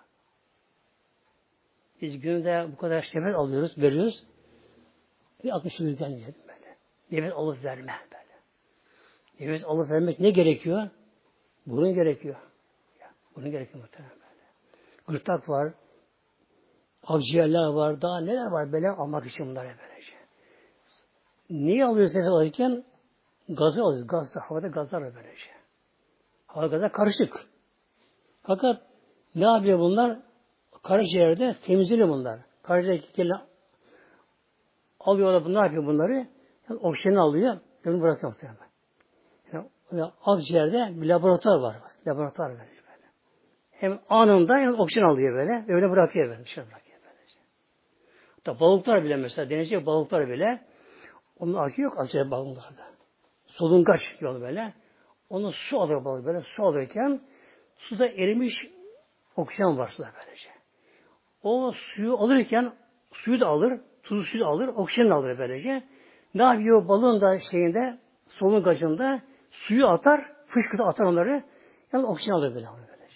Biz günde bu kadar nefes alıyoruz, veriyoruz. Bir 60 şükür gelmiyor böyle. Nefes alıp verme böyle. Nefes alıp vermek ne gerekiyor? Burun gerekiyor. Burun gerekiyor muhtemelen böyle. Gırtlak var. Akciğerler var. Daha neler var böyle almak için bunlara böylece. Niye alıyoruz nefes alırken? Gazı alıyoruz. Gazda, havada gazlar var böylece. Hava gazlar karışık. Fakat ne yapıyor bunlar? Karaciğerde temizliyor bunlar. Karaciğerde alıyorlar bunlar, ne yapıyor bunları? Yani oksijeni alıyor. Onu bırakıyor muhtemelen. Yani akciğerde bir laboratuvar var. Laboratuvar böyle. Hem anında yani oksijen alıyor böyle. Öyle bırakıyor böyle. Dışarı bırakıyor böyle. Hatta balıklar bile mesela denizci balıklar bile onun akı yok akciğer balıklarda. Solungaç yolu böyle. Onu su alıyor balık böyle. Su alırken suda erimiş oksijen var suda böylece. O suyu alırken suyu da alır. Tuzlu suyu da alır. Oksijen alır böylece. Ne yapıyor balığın da şeyinde solungacında suyu atar. Fışkıda atar onları. Yani oksijen alır böyle.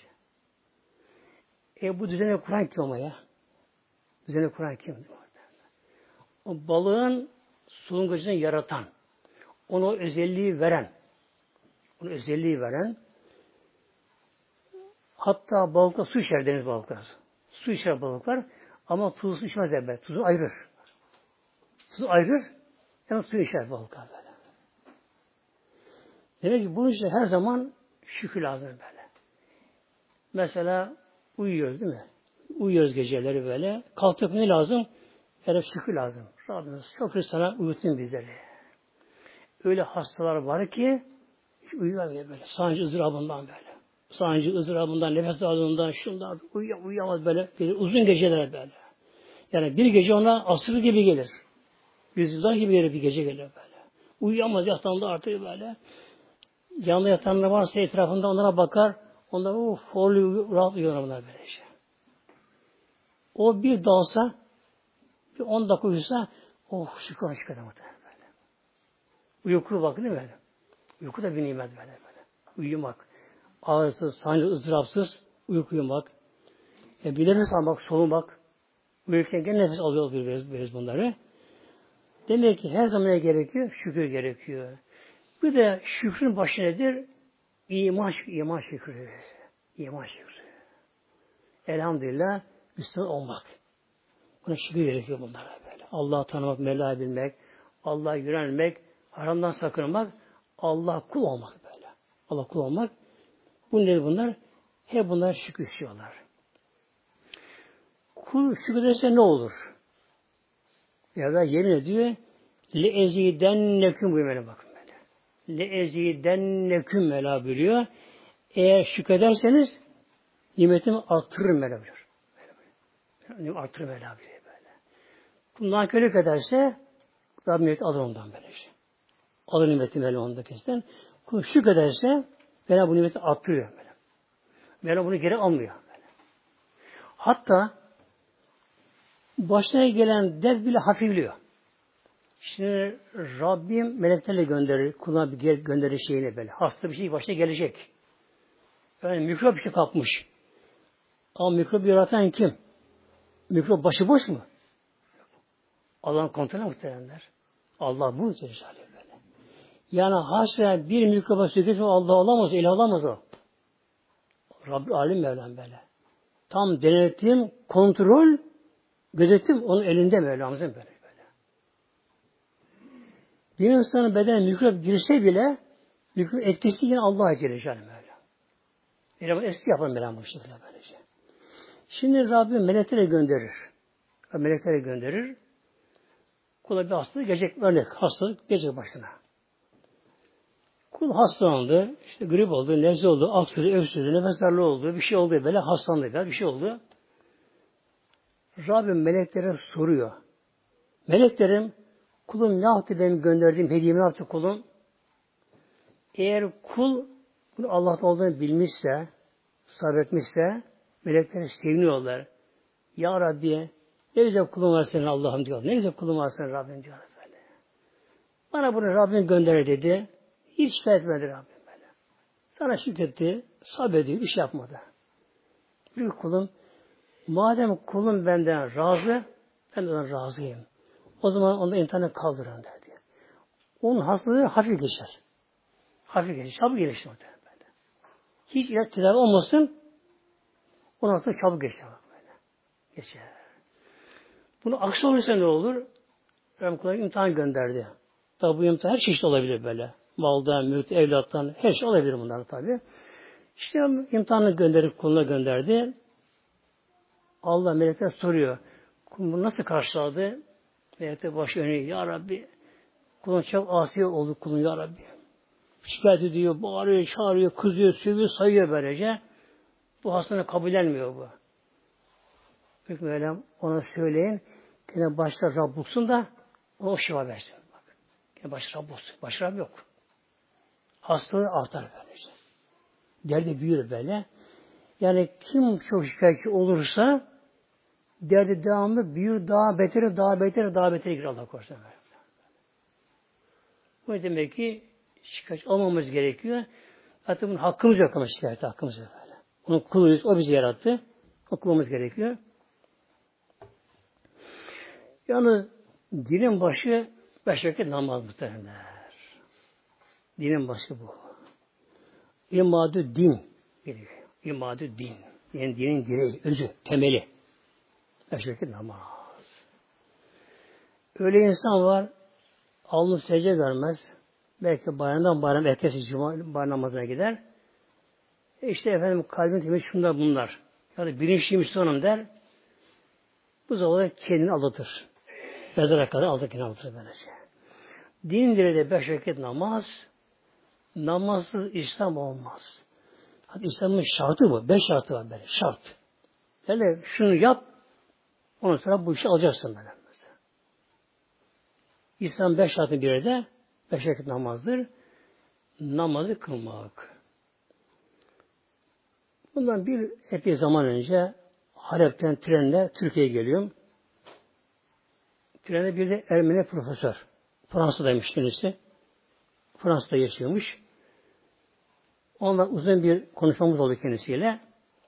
Bu düzeni kuran kim ama ya? Düzeni kuran kim? O balığın solungacını yaratan, ona özelliği veren, hatta balıklar su içer, deniz balıklar. Su içer balıklar ama tuzlu içmez evvel. Tuzu ayırır. Yani su içer balıklar böyle. Demek ki bunun için her zaman şükür lazım böyle. Mesela uyuyoruz değil mi? Uyuyoruz geceleri böyle. Kalktık ne lazım? Yani şükür lazım. Rabbimiz şükür sana uyutun bizleri. Öyle hastalar var ki hiç uyuyamıyor böyle. Sancı ızdırabından böyle. Sancı ızdırabından, nefes darlığından, şundan uyuyamaz böyle. Uzun geceler böyle. Yani bir gece ona asır gibi gelir. Yüzyıllar gibi yere bir gece geliyor böyle. Uyuyamaz yatağında artık böyle. Yanında yatanlar varsa etrafında onlara bakar. Onlar horluyor, rahat uyuyorlar bunlar böyle şey. O bir dalsa, bir 10 dakika uyusa, şükür muhtemelen böyle. Uyku bak değil mi böyle? Uyku da bir nimet böyle. Uyumak. Ağırsız, sancı, ızdırapsız uyku uyumak. Bir nefes almak, soğumak. Uyurken gene nefes alıyoruz bunları. Demek ki her zaman ne gerekiyor? Şükür gerekiyor. Bir de şükrün başı nedir? İman şükrü. İman şükrü. Elhamdülillah Müslüman olmak. Buna şükür gerekiyor bunlara böyle. Allah'ı tanımak, Mevla'yı bilmek, Allah'a yönelmek, haramdan sakınmak, Allah kul olmak böyle. Allah kul olmak. Bunlar bunlar. Hep bunlar şükür istiyorlar. Kul şükrederse ne olur? Ya da yemin ediyor leezidenneküm buyuruyor bakın böyle. Leezidenneküm Mevla buyuruyor. Eğer şükrederseniz nimetimi artırırım Mevla buyuruyor. Artırır Mevla buyuruyor böyle. Kul nankörlük ederse Rabbim nimeti alır ondan böyle işte. Alır nimeti Mevla ondan kesin. Kul şükrederse Mevla bu nimeti artırıyor böyle. Mevla bunu geri almıyor böyle. Hatta başına gelen dert bile hafifliyor. Şimdi Rabbim meleklerle gönderir, kuluna bir gönderir şeyini böyle. Hasta bir şey başına gelecek. Yani mikrop bir şey kapmış. Ama mikrop yaratan kim? Mikrop başıboş mu? Allah'ın kontrolü muhtemelenler. Allah bu Celle böyle. Yani haşa bir mikroba sökülse Allah olamaz, ele alamaz o. Rabbi alim Mevlam böyle. Tam denetim, kontrol, gözetim onun elinde Mevlamızın böyle. Bir insanın bedenine mikrop girse bile mikrop etkisi yine Allah'a Celle Mevlam. Mevlam eski yapan Mevlam bu şekilde böylece. Şimdi Rabbim melekleri gönderir. Melekleri gönderir. Kula bir hastalık gelecek örnek. Hastalık gelecek başına. Kul hastalandı. İşte grip oldu, nezle oldu, aksırı, öksürü, nefes darlığı oldu. Bir şey oldu böyle. Hastalandı. Bir şey oldu. Rabbim meleklere soruyor. Meleklerim kulum ne yaptı benim gönderdiğim hediyemi ne yaptı kulum? Eğer kul bunu Allah'ta olduğunu bilmişse, sabretmişse melekler seviniyorlar. Ya Rabbi ne güzel kulum var senin Allah'ım diyor. Ne güzel kulum var senin Rabbim diyor. Böyle. Bana bunu Rabbim gönderir dedi. Hiç şikayet etmedi Rabbim böyle. Sana şükretti, sabrediyor, bir şey yapmadı. Bir kulum, madem kulum benden razı, ben de ondan razıyım. O zaman onda imtihanı kaldırın derdi. Onun hastalığı hafif geçer. Hafif geçer, çabuk gelişir böyle. Hiç ilaç tedavi olmasın, onun hastalığı çabuk geçer. Böyle. Geçer. Bunu aksi olursa ne olur? Rabbim kuluna imtihan gönderdi. Tabi bu imtihan her çeşit olabilir böyle. Maldan, mülk, evlattan, her şey olabilir bunlar tabi. İşte imtihanı gönderip kuluna gönderdi. Allah melekler soruyor. Kulunu nasıl karşıladı? Melekler başı önüyor. Ya Rabbi kulun çok asi oldu kulun ya Rabbi. Şikayet ediyor, bağırıyor, çağırıyor, kızıyor, sövüyor, sayıyor böylece. Bu hastanı kabullenmiyor bu. Peki Mevlam ona söyleyin. Gene başta Rab bulsun da ona o şifa versin. Bak. Gene başta Rab bulsun. Başka Rab yok. Hastalığı artar böylece. Derdi büyür böyle. Yani kim çok şikayetçi olursa derdi devamlı büyür, daha beter girer Allah korusun. Bu demek ki şikayet olmamız gerekiyor. Hatta bunun hakkımız yok ama şikayete hakkımız yok böyle. Onun kuluyuz, o bizi yarattı. Okumamız gerekiyor. Yalnız dinin başı 5 vakit namaz muhtemelenler. Dinin başı bu. İmadü din geliyor. İmadü din. Yani dinin direği, özü, temeli. 5 vakit namaz. Öyle insan var, alnı secde görmez. Belki bayramdan bayram ertesi cuma bayram namazına gider. İşte efendim kalbin temiz şunlar bunlar. Yani bilinçli Müslümanım der. Bu zaman kendini aldatır. Mezara kadar kendini aldatır böylece. Din direği 5 vakit namaz. Namazsız İslam olmaz. Hatta İslam'ın şartı bu. 5 şartı var böyle. Şart. Yani şunu yap, ondan sonra bu işi alacaksın böyle. İslam 5 şartı bir de 5 vakit namazdır. Namazı kılmak. Bundan bir epey zaman önce Halep'ten trenle Türkiye'ye geliyorum. Trende bir de Ermeni profesör. Fransa'daymış kendisi. Fransa'da yaşıyormuş. Onunla uzun bir konuşmamız oldu kendisiyle.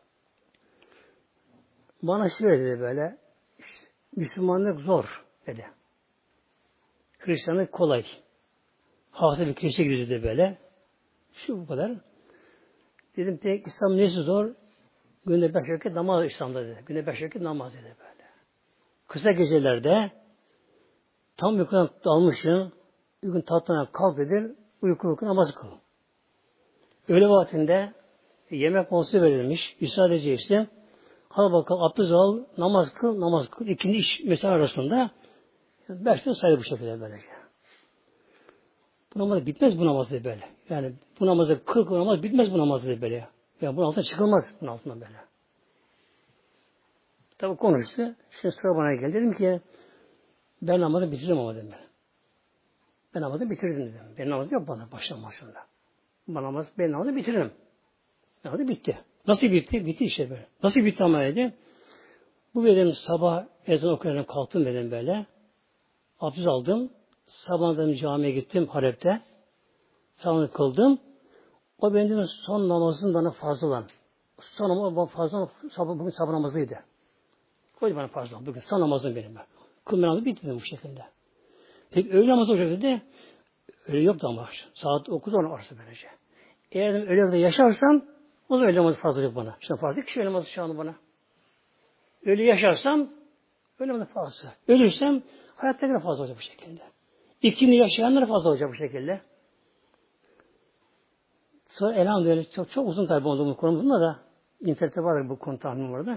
Bana şöyle dedi böyle, Müslümanlık zor dedi. Hristiyanlık kolay. Hafta bir kilise gidiyor dedi böyle. Şu bu kadar. Dedim peki İslam nesi zor? Günde 5 vakit namaz İslam'da dedi. Günde 5 vakit namaz dedi böyle. Kısa gecelerde tam uykudan dalmışsın, bir gün tahtına kalk dedi, uyku namaz kıl. Öğle vaktinde yemek molası verilmiş, İsa edeceksin. Hadi bakalım abdest al, namaz kıl. İkindi iş mesai arasında 5 sayı bu şekilde böylece. Bu namaz bitmez bu namaz böyle. Yani bu namazı kıl namaz bitmez bu namaz böyle. Yani bunun altına çıkılmaz bunun altına böyle. Tabi konuştu. Şimdi sıra bana geldi. Dedim ki ben namazı bitiririm ama dedim. Ben namazı bitirdim dedim. Ben namazı yok bana başında. Ben namazı bitiririm. Namazı bitti. Nasıl bitti? Bitti işte böyle. Nasıl bitti ama dedi. Bu dedim sabah ezan okuyarak kalktım dedim böyle. Abdest aldım. Sabahdan camiye gittim Halep'te. Sabahını kıldım. O benim son namazın bana farz olan. Son namazın farz olan bugün sabah namazıydı. Koydu bana farz olan. Bugün son namazım benim. Kılma namazı bitti bu şekilde. Peki öğle namazı o şekilde öyle yoktu ama. Saat 9-10 arası böylece. Eğer öyle yaşarsam o da öğle namazı farz olacak bana. İşte farz değil ki öğle namazı şu an bana. Öyle yaşarsam öğle namazı farz. Ölürsem hayatta göre fazla olacak bu şekilde. İkindi yaşayanlar fazla olacak bu şekilde. Sonra elhamdülillah çok uzun tabi oldu bu konumuzda da internette var bu konu tahminim orada.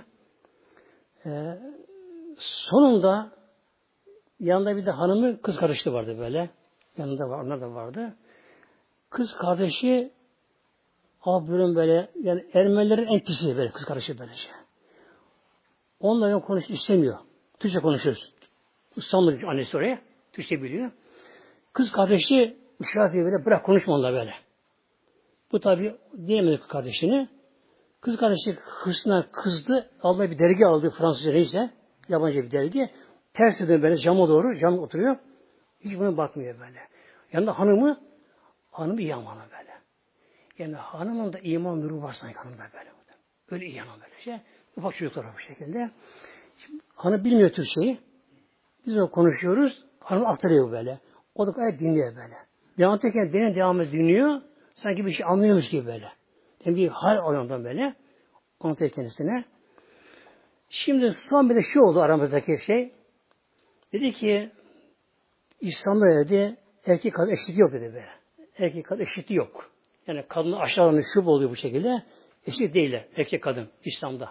Sonunda yanında bir de hanımı kız kardeşi vardı böyle. Yanında var, onlar da vardı. Kız kardeşi abim böyle yani Ermenilerin en pisi böyle kız kardeşi böylece. Onunla konuş istemiyor. Türkçe konuşuyoruz. İstanbul annesi oraya. Türkçe biliyor. Kız kardeşi ısrar ediyor böyle bırak konuşma onunla böyle. Bu tabi diyemedi kız kardeşini. Kız kardeşi hırsına kızdı. Aldığı bir dergi aldı Fransızca neyse. Yabancı bir dergi. Ters dönüyor böyle cama doğru. Cam oturuyor. Hiç buna bakmıyor böyle. Yanında hanımı iyi ama böyle. Yani hanımın da iman nuru var sanki hanımda böyle. Öyle iyi ama böyle şey. Ufak çocuklar bu şekilde. Şimdi, hanım bilmiyor Türkçeyi. Biz onu konuşuyoruz. Hanım aktarıyor böyle. O da gayet dinliyor böyle. Bir anlatırken benim devamı dinliyor. Sanki bir şey anlıyormuş gibi böyle. Yani bir hal oyundan böyle. Anlatıyor kendisine. Şimdi son bir de şu oldu aramızdaki şey. Dedi ki İslam'da dedi erkek kadın eşitliği yok dedi böyle. Erkek kadın eşitliği yok. Yani kadının aşağılarını şub oluyor bu şekilde. Eşit değiller erkek kadın İslam'da.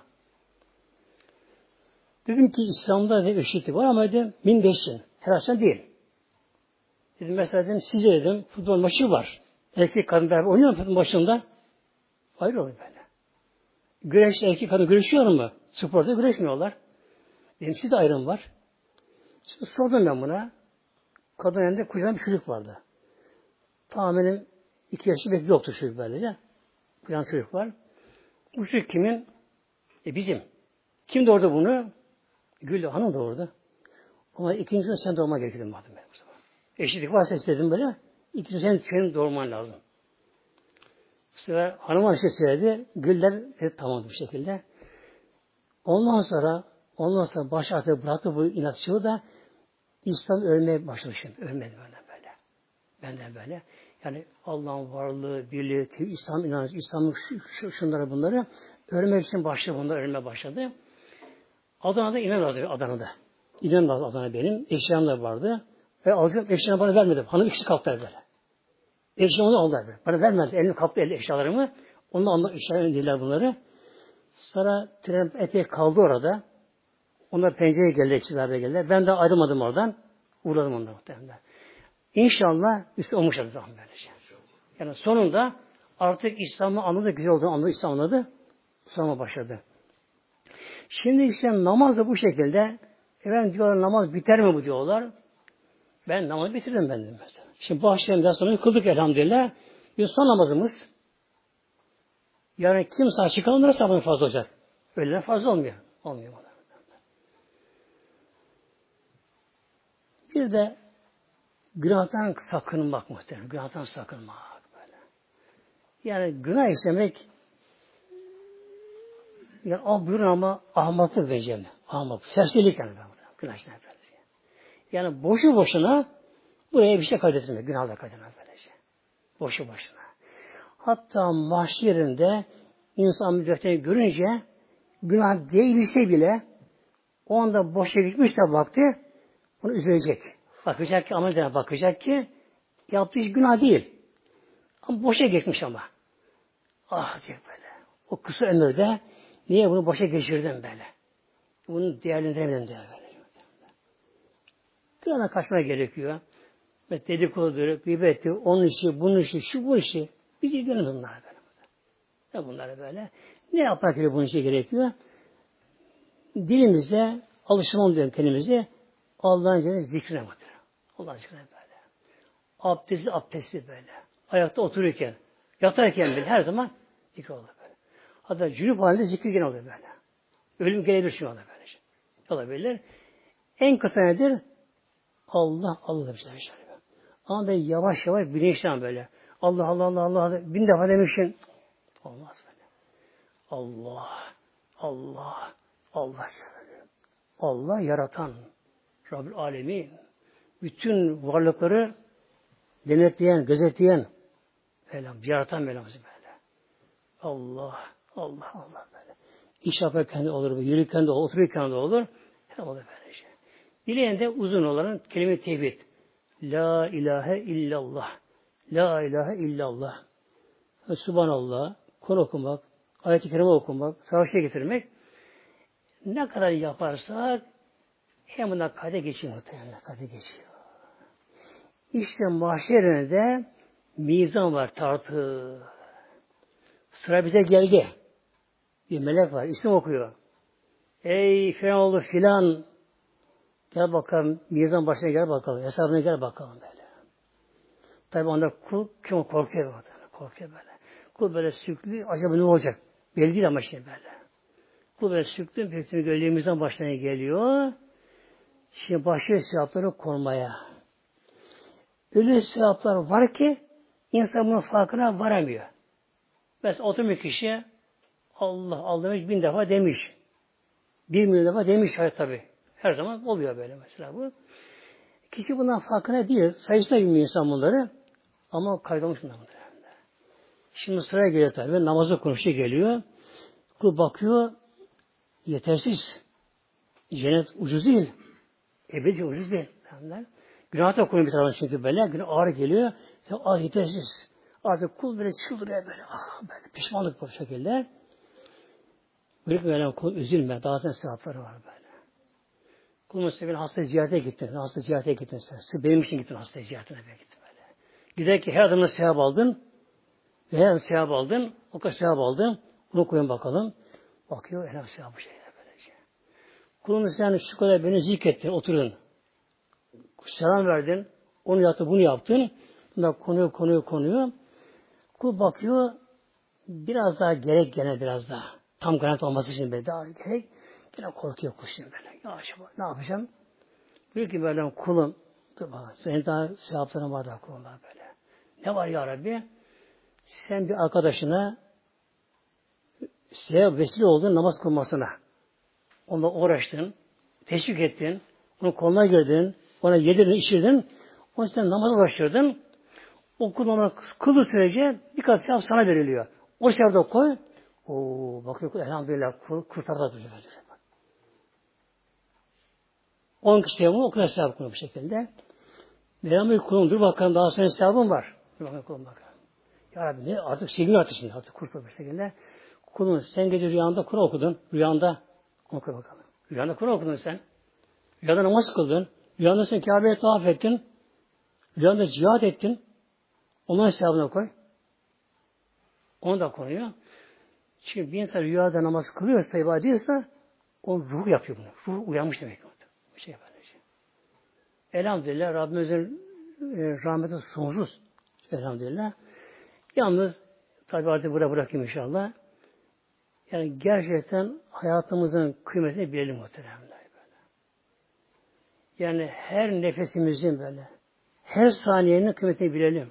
Dedim ki İslam'da bir eşitlik var ama dedim minbeşsin. Herhalde değil. Dedim mesela dedim size dedim futbol maçı var. Erkek kadın beraber oynuyor mu futbol maçında? Hayır oluyor böyle. Güreş erkek kadın güreşiyor mu? Sporda güreşmiyorlar. Dedim sizde ayrım var. Şimdi sordum ben buna. Kadın elinde kucağında bir çocuk vardı. Tamamen 2 yaşlı belki yoktu çocuk böylece. Kucağında çocuk var. Bu çocuk kimin? Bizim. Kim doğurdu bunu? Gül Hanım doğurdu. Ama ikincisini sen doğurman gerekiyor dedim. Eşitlik varsa istedim böyle. İkincisini senin doğurman lazım. Bu sefer hanıma işte söyledi. Güller tamam bu şekilde. Ondan sonra baş artık bıraktı bu inatçılığı da İslam ölmeye başladı şimdi. Ölmedi böyle. Benden böyle. Yani Allah'ın varlığı, birliği, İslam inancı, İslam'ın şunları bunları ölmek için başladı. Bunlar ölmeye başladı. Adana'da inen lazım Adana'da. İnen lazım Adana benim. Eşyam da vardı. Ve alacağım eşyamı bana vermedi. Hanım ikisi kalktı böyle. Eşyamı onu aldılar böyle. Bana vermedi. Elini kaptı eşyalarımı. Onunla eşyalarını dediler bunları. Sonra tren epey kaldı orada. Onlar pencereye geldi, ekçilerde geldiler. Ben de ayrılmadım oradan. Uğradım ondan muhtemelen. İnşallah üstü olmuşlar zaten böylece. Yani sonunda artık İslam'ı anladı, güzel olduğunu anladı, İslam anladı. İslam'a başladı. Şimdi işte namaz da bu şekilde. Efendim diyorlar namaz biter mi bu diyorlar. Ben namazı bitirdim ben dedim mesela. Şimdi bu akşamdan sonra kıldık elhamdülillah. Bir son namazımız. Yani kim sağ çıkanlara sabahın fazla olacak. Öğleden fazla olmuyor. Olmuyor bana. Bir de günahtan sakınmak muhtemelen. Günahtan sakınmak böyle. Yani günah işlemek yani buyurun ama ahmaklık vereceğim. Ahmak. Serserilik yani. Günah işlemek. Yani boşu boşuna buraya bir şey kaydetmek. Günahla kaydetmek böylece. Boşu boşuna. Hatta mahşerinde insan müddeftini görünce günah değilse bile o anda boşa gitmişse vakti onu üzülecek. Bakacak ki amelden bakacak ki yaptığı iş günah değil. Ama boşa geçmiş ama. Ah diye böyle. O kısa ömürde niye bunu boşa geçirdim böyle? Bunu değerlendiremedim diye böyle. Günahdan kaçmaya gerekiyor. Ve dedikodudur, gıybettir, onun işi, bunun işi, şu bu işi. Biz ilgileniriz bunlara böyle. Ne bunlara böyle? Ne yapmak gerekiyor bunun için gerekiyor? Dilimizde alışmam diyorum kendimizi. Allah'ın cennet zikrine bakıyor. Allah'ın zikrine böyle. Abdestli böyle. Ayakta otururken, yatarken bile her zaman zikir olur böyle. Hatta cünüp halinde zikir gene olur böyle. Ölüm gelebilir şu anda böyle. Olabilir. En kısa nedir? Allah Allah bir şey. Ama ben yavaş yavaş bilinçten böyle. Allah Allah Allah Allah 1000 defa demişsin. Olmaz böyle. Allah Allah Allah. Allah yaratan Rabbül Alemin. Bütün varlıkları denetleyen, gözetleyen Mevlam, yaratan Mevlamız böyle. Allah Allah Allah böyle. İş yaparken de olur, yürürken de olur, otururken de olur. Her olur böyle şey. Dileyen de uzun olan kelime-i tevhid. La ilahe illallah. La ilahe illallah. Subhanallah. Kur okumak, ayet-i kerime okumak, savaşa getirmek. Ne kadar yaparsak hem bundan kayda geçiyor muhtemelen. Kayda geçiyor. İşte mahşerinde mizan var, tartı. Sıra bize geldi. Bir melek var, isim okuyor. Ey Firavun filan, gel bakalım, mizan başına gel bakalım, hesabına gel bakalım böyle. Tabi onda kul kim korkuyor böyle. Korkuyor böyle. Kul böyle süklü, acaba ne olacak? Belli değil ama şey böyle. Kul böyle süklü, pektin gölgeyi mizan başına geliyor. Şimdi başlıyor sevapları konmaya. Öyle sevaplar var ki insan bunun farkına varamıyor. Mesela oturmuş kişi Allah Allah 1000 defa demiş. 1 milyon defa demiş hayır tabi. Her zaman oluyor böyle mesela bu. Kişi bundan farkına değil. Sayısına bilmiyor insan bunları. Ama kaydolmuş bunlar. Şimdi sıraya geliyor tabi. Namazı konuşuyor geliyor. Kul bakıyor. Yetersiz. Cennet ucuz değil. Ebedi ucuz değil. Günah da koyuyor bir taraftan çünkü böyle. Günah ağır geliyor. Az yetersiz. Artık kul böyle çıldırıyor böyle. Ah böyle pişmanlık bu şekilde. Böyle kul üzülme. Daha sen sevapları var böyle. Kulun sebebi hasta ziyarete gittin. Hasta ziyarete gittin sen. Benim için gittin hasta ziyaretine gittin böyle. Gider ki her adımda sevap aldın. Ve her sevap aldın. O kadar sevap aldın. Bunu koyun bakalım. Bakıyor helal sevabı şeyler böylece. Kulun sen şu kadar beni zikrettin. Oturun. Selam verdin. Onu yaptın, bunu yaptın. Bunlar konuyor. Kul bakıyor. Biraz daha gerek gene biraz daha. Tam garanti olması için böyle daha gerek. Yine korkuyor kul şimdi böyle. Ya acaba ne yapacağım? Diyor ki böyle kulum. Dur bakalım. Senin daha sevapların var da kulumlar böyle. Ne var ya Rabbi? Sen bir arkadaşına sevap vesile oldun namaz kılmasına. Onunla uğraştın. Teşvik ettin. Onun koluna girdin. Ona yedirdin, içirdin. Onu sen namaza uğraştırdın. O kul ona kıldığı sürece birkaç sevap sana veriliyor. O sevabı da koy. Bakıyor elhamdülillah kurtardı. 10 kişiye bunu o kadar sevap koyuyor bu şekilde. Mevlam kulum dur bakalım daha senin sevabın var. Dur bakalım kulum bakalım. Ya Rabbi ne? Artık sevgin artık şimdi. Artık kurtar bu şekilde. Kulum sen gece rüyanda Kur'an okudun. Rüyanda oku bakalım. Rüyanda Kur'an okudun sen. Rüyanda namaz kıldın. Rüyanda sen Kabe'ye tavaf ettin. Rüyanda cihat ettin. Onların sevabına koy. Onu da konuyor. Çünkü bir insan rüyada namaz kılıyorsa, ibadet ediyorsa o ruh yapıyor bunu. Ruh uyanmış demek. Bir şey böyle. Elhamdülillah Rabbimizin rahmeti sonsuz. Elhamdülillah. Yalnız tabi artık buraya bırakayım inşallah. Yani gerçekten hayatımızın kıymetini bilelim muhteremler. Yani her nefesimizin böyle, her saniyenin kıymetini bilelim.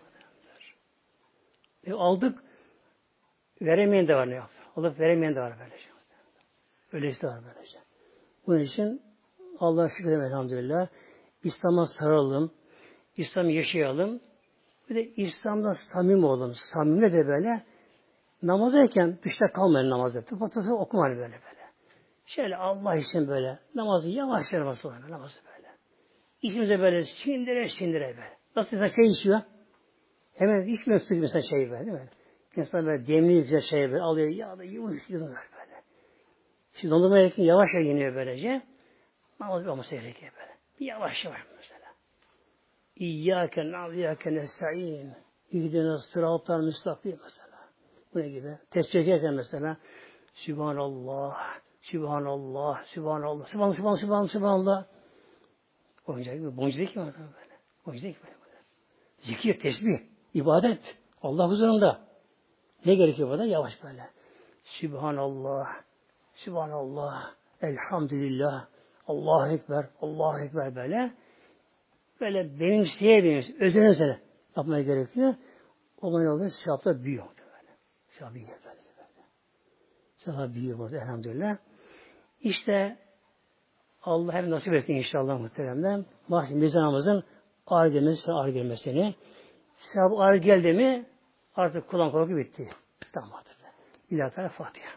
Aldık, veremeyen de var ne yaptı? Alıp veremeyen de var böylece. Öylesi de var böylece. Bunun için Allah'a şükür ederim elhamdülillah. İslam'a sarılalım, İslam'ı yaşayalım. Bir de İslam'da samimi olalım. Samimi de böyle namazdayken dışta kalmayın namazda. Tıpa okumayın böyle. Şöyle Allah için böyle namazı yavaş yavaş olalım namazı böyle. İçimize böyle sindire böyle. Nasıl insan şey içiyor? Hemen içmiyor su gibi mesela şey böyle değil mi? İnsan böyle demliyor güzel şey böyle alıyor yağda yumuş böyle. Şimdi dondurma yerken yavaş yeniyor böylece. Namaz olması gerekiyor böyle. Yavaş mesela. İyyâke na'ziyâke nesta'in. İhdina sıratal müstakim mesela. Bu ne gibi? Tesbih ederken mesela Sübhanallah, Sübhanallah, Sübhanallah, Sübhanallah. Oyuncak gibi. Boncuk değil ki böyle. Boncuk değil ki böyle. Zikir, tesbih, ibadet. Allah huzurunda. Ne gerekiyor burada? Yavaş böyle. Sübhanallah, Sübhanallah, Elhamdülillah, Allahu Ekber, Allahu Ekber böyle. Böyle benimseye, özene yapmaya gerekiyor. O zaman oluyor, sevaplar büyüyor. Sevap büyüyor böyle. Sevap büyüyor burada elhamdülillah. İşte Allah hem nasip etsin inşallah muhteremden. Mahşer mizanımızın ağır gelmesini. Sevap ağır geldi mi artık kulağın korku bitti. Tamam. İlahi Teala Fatiha.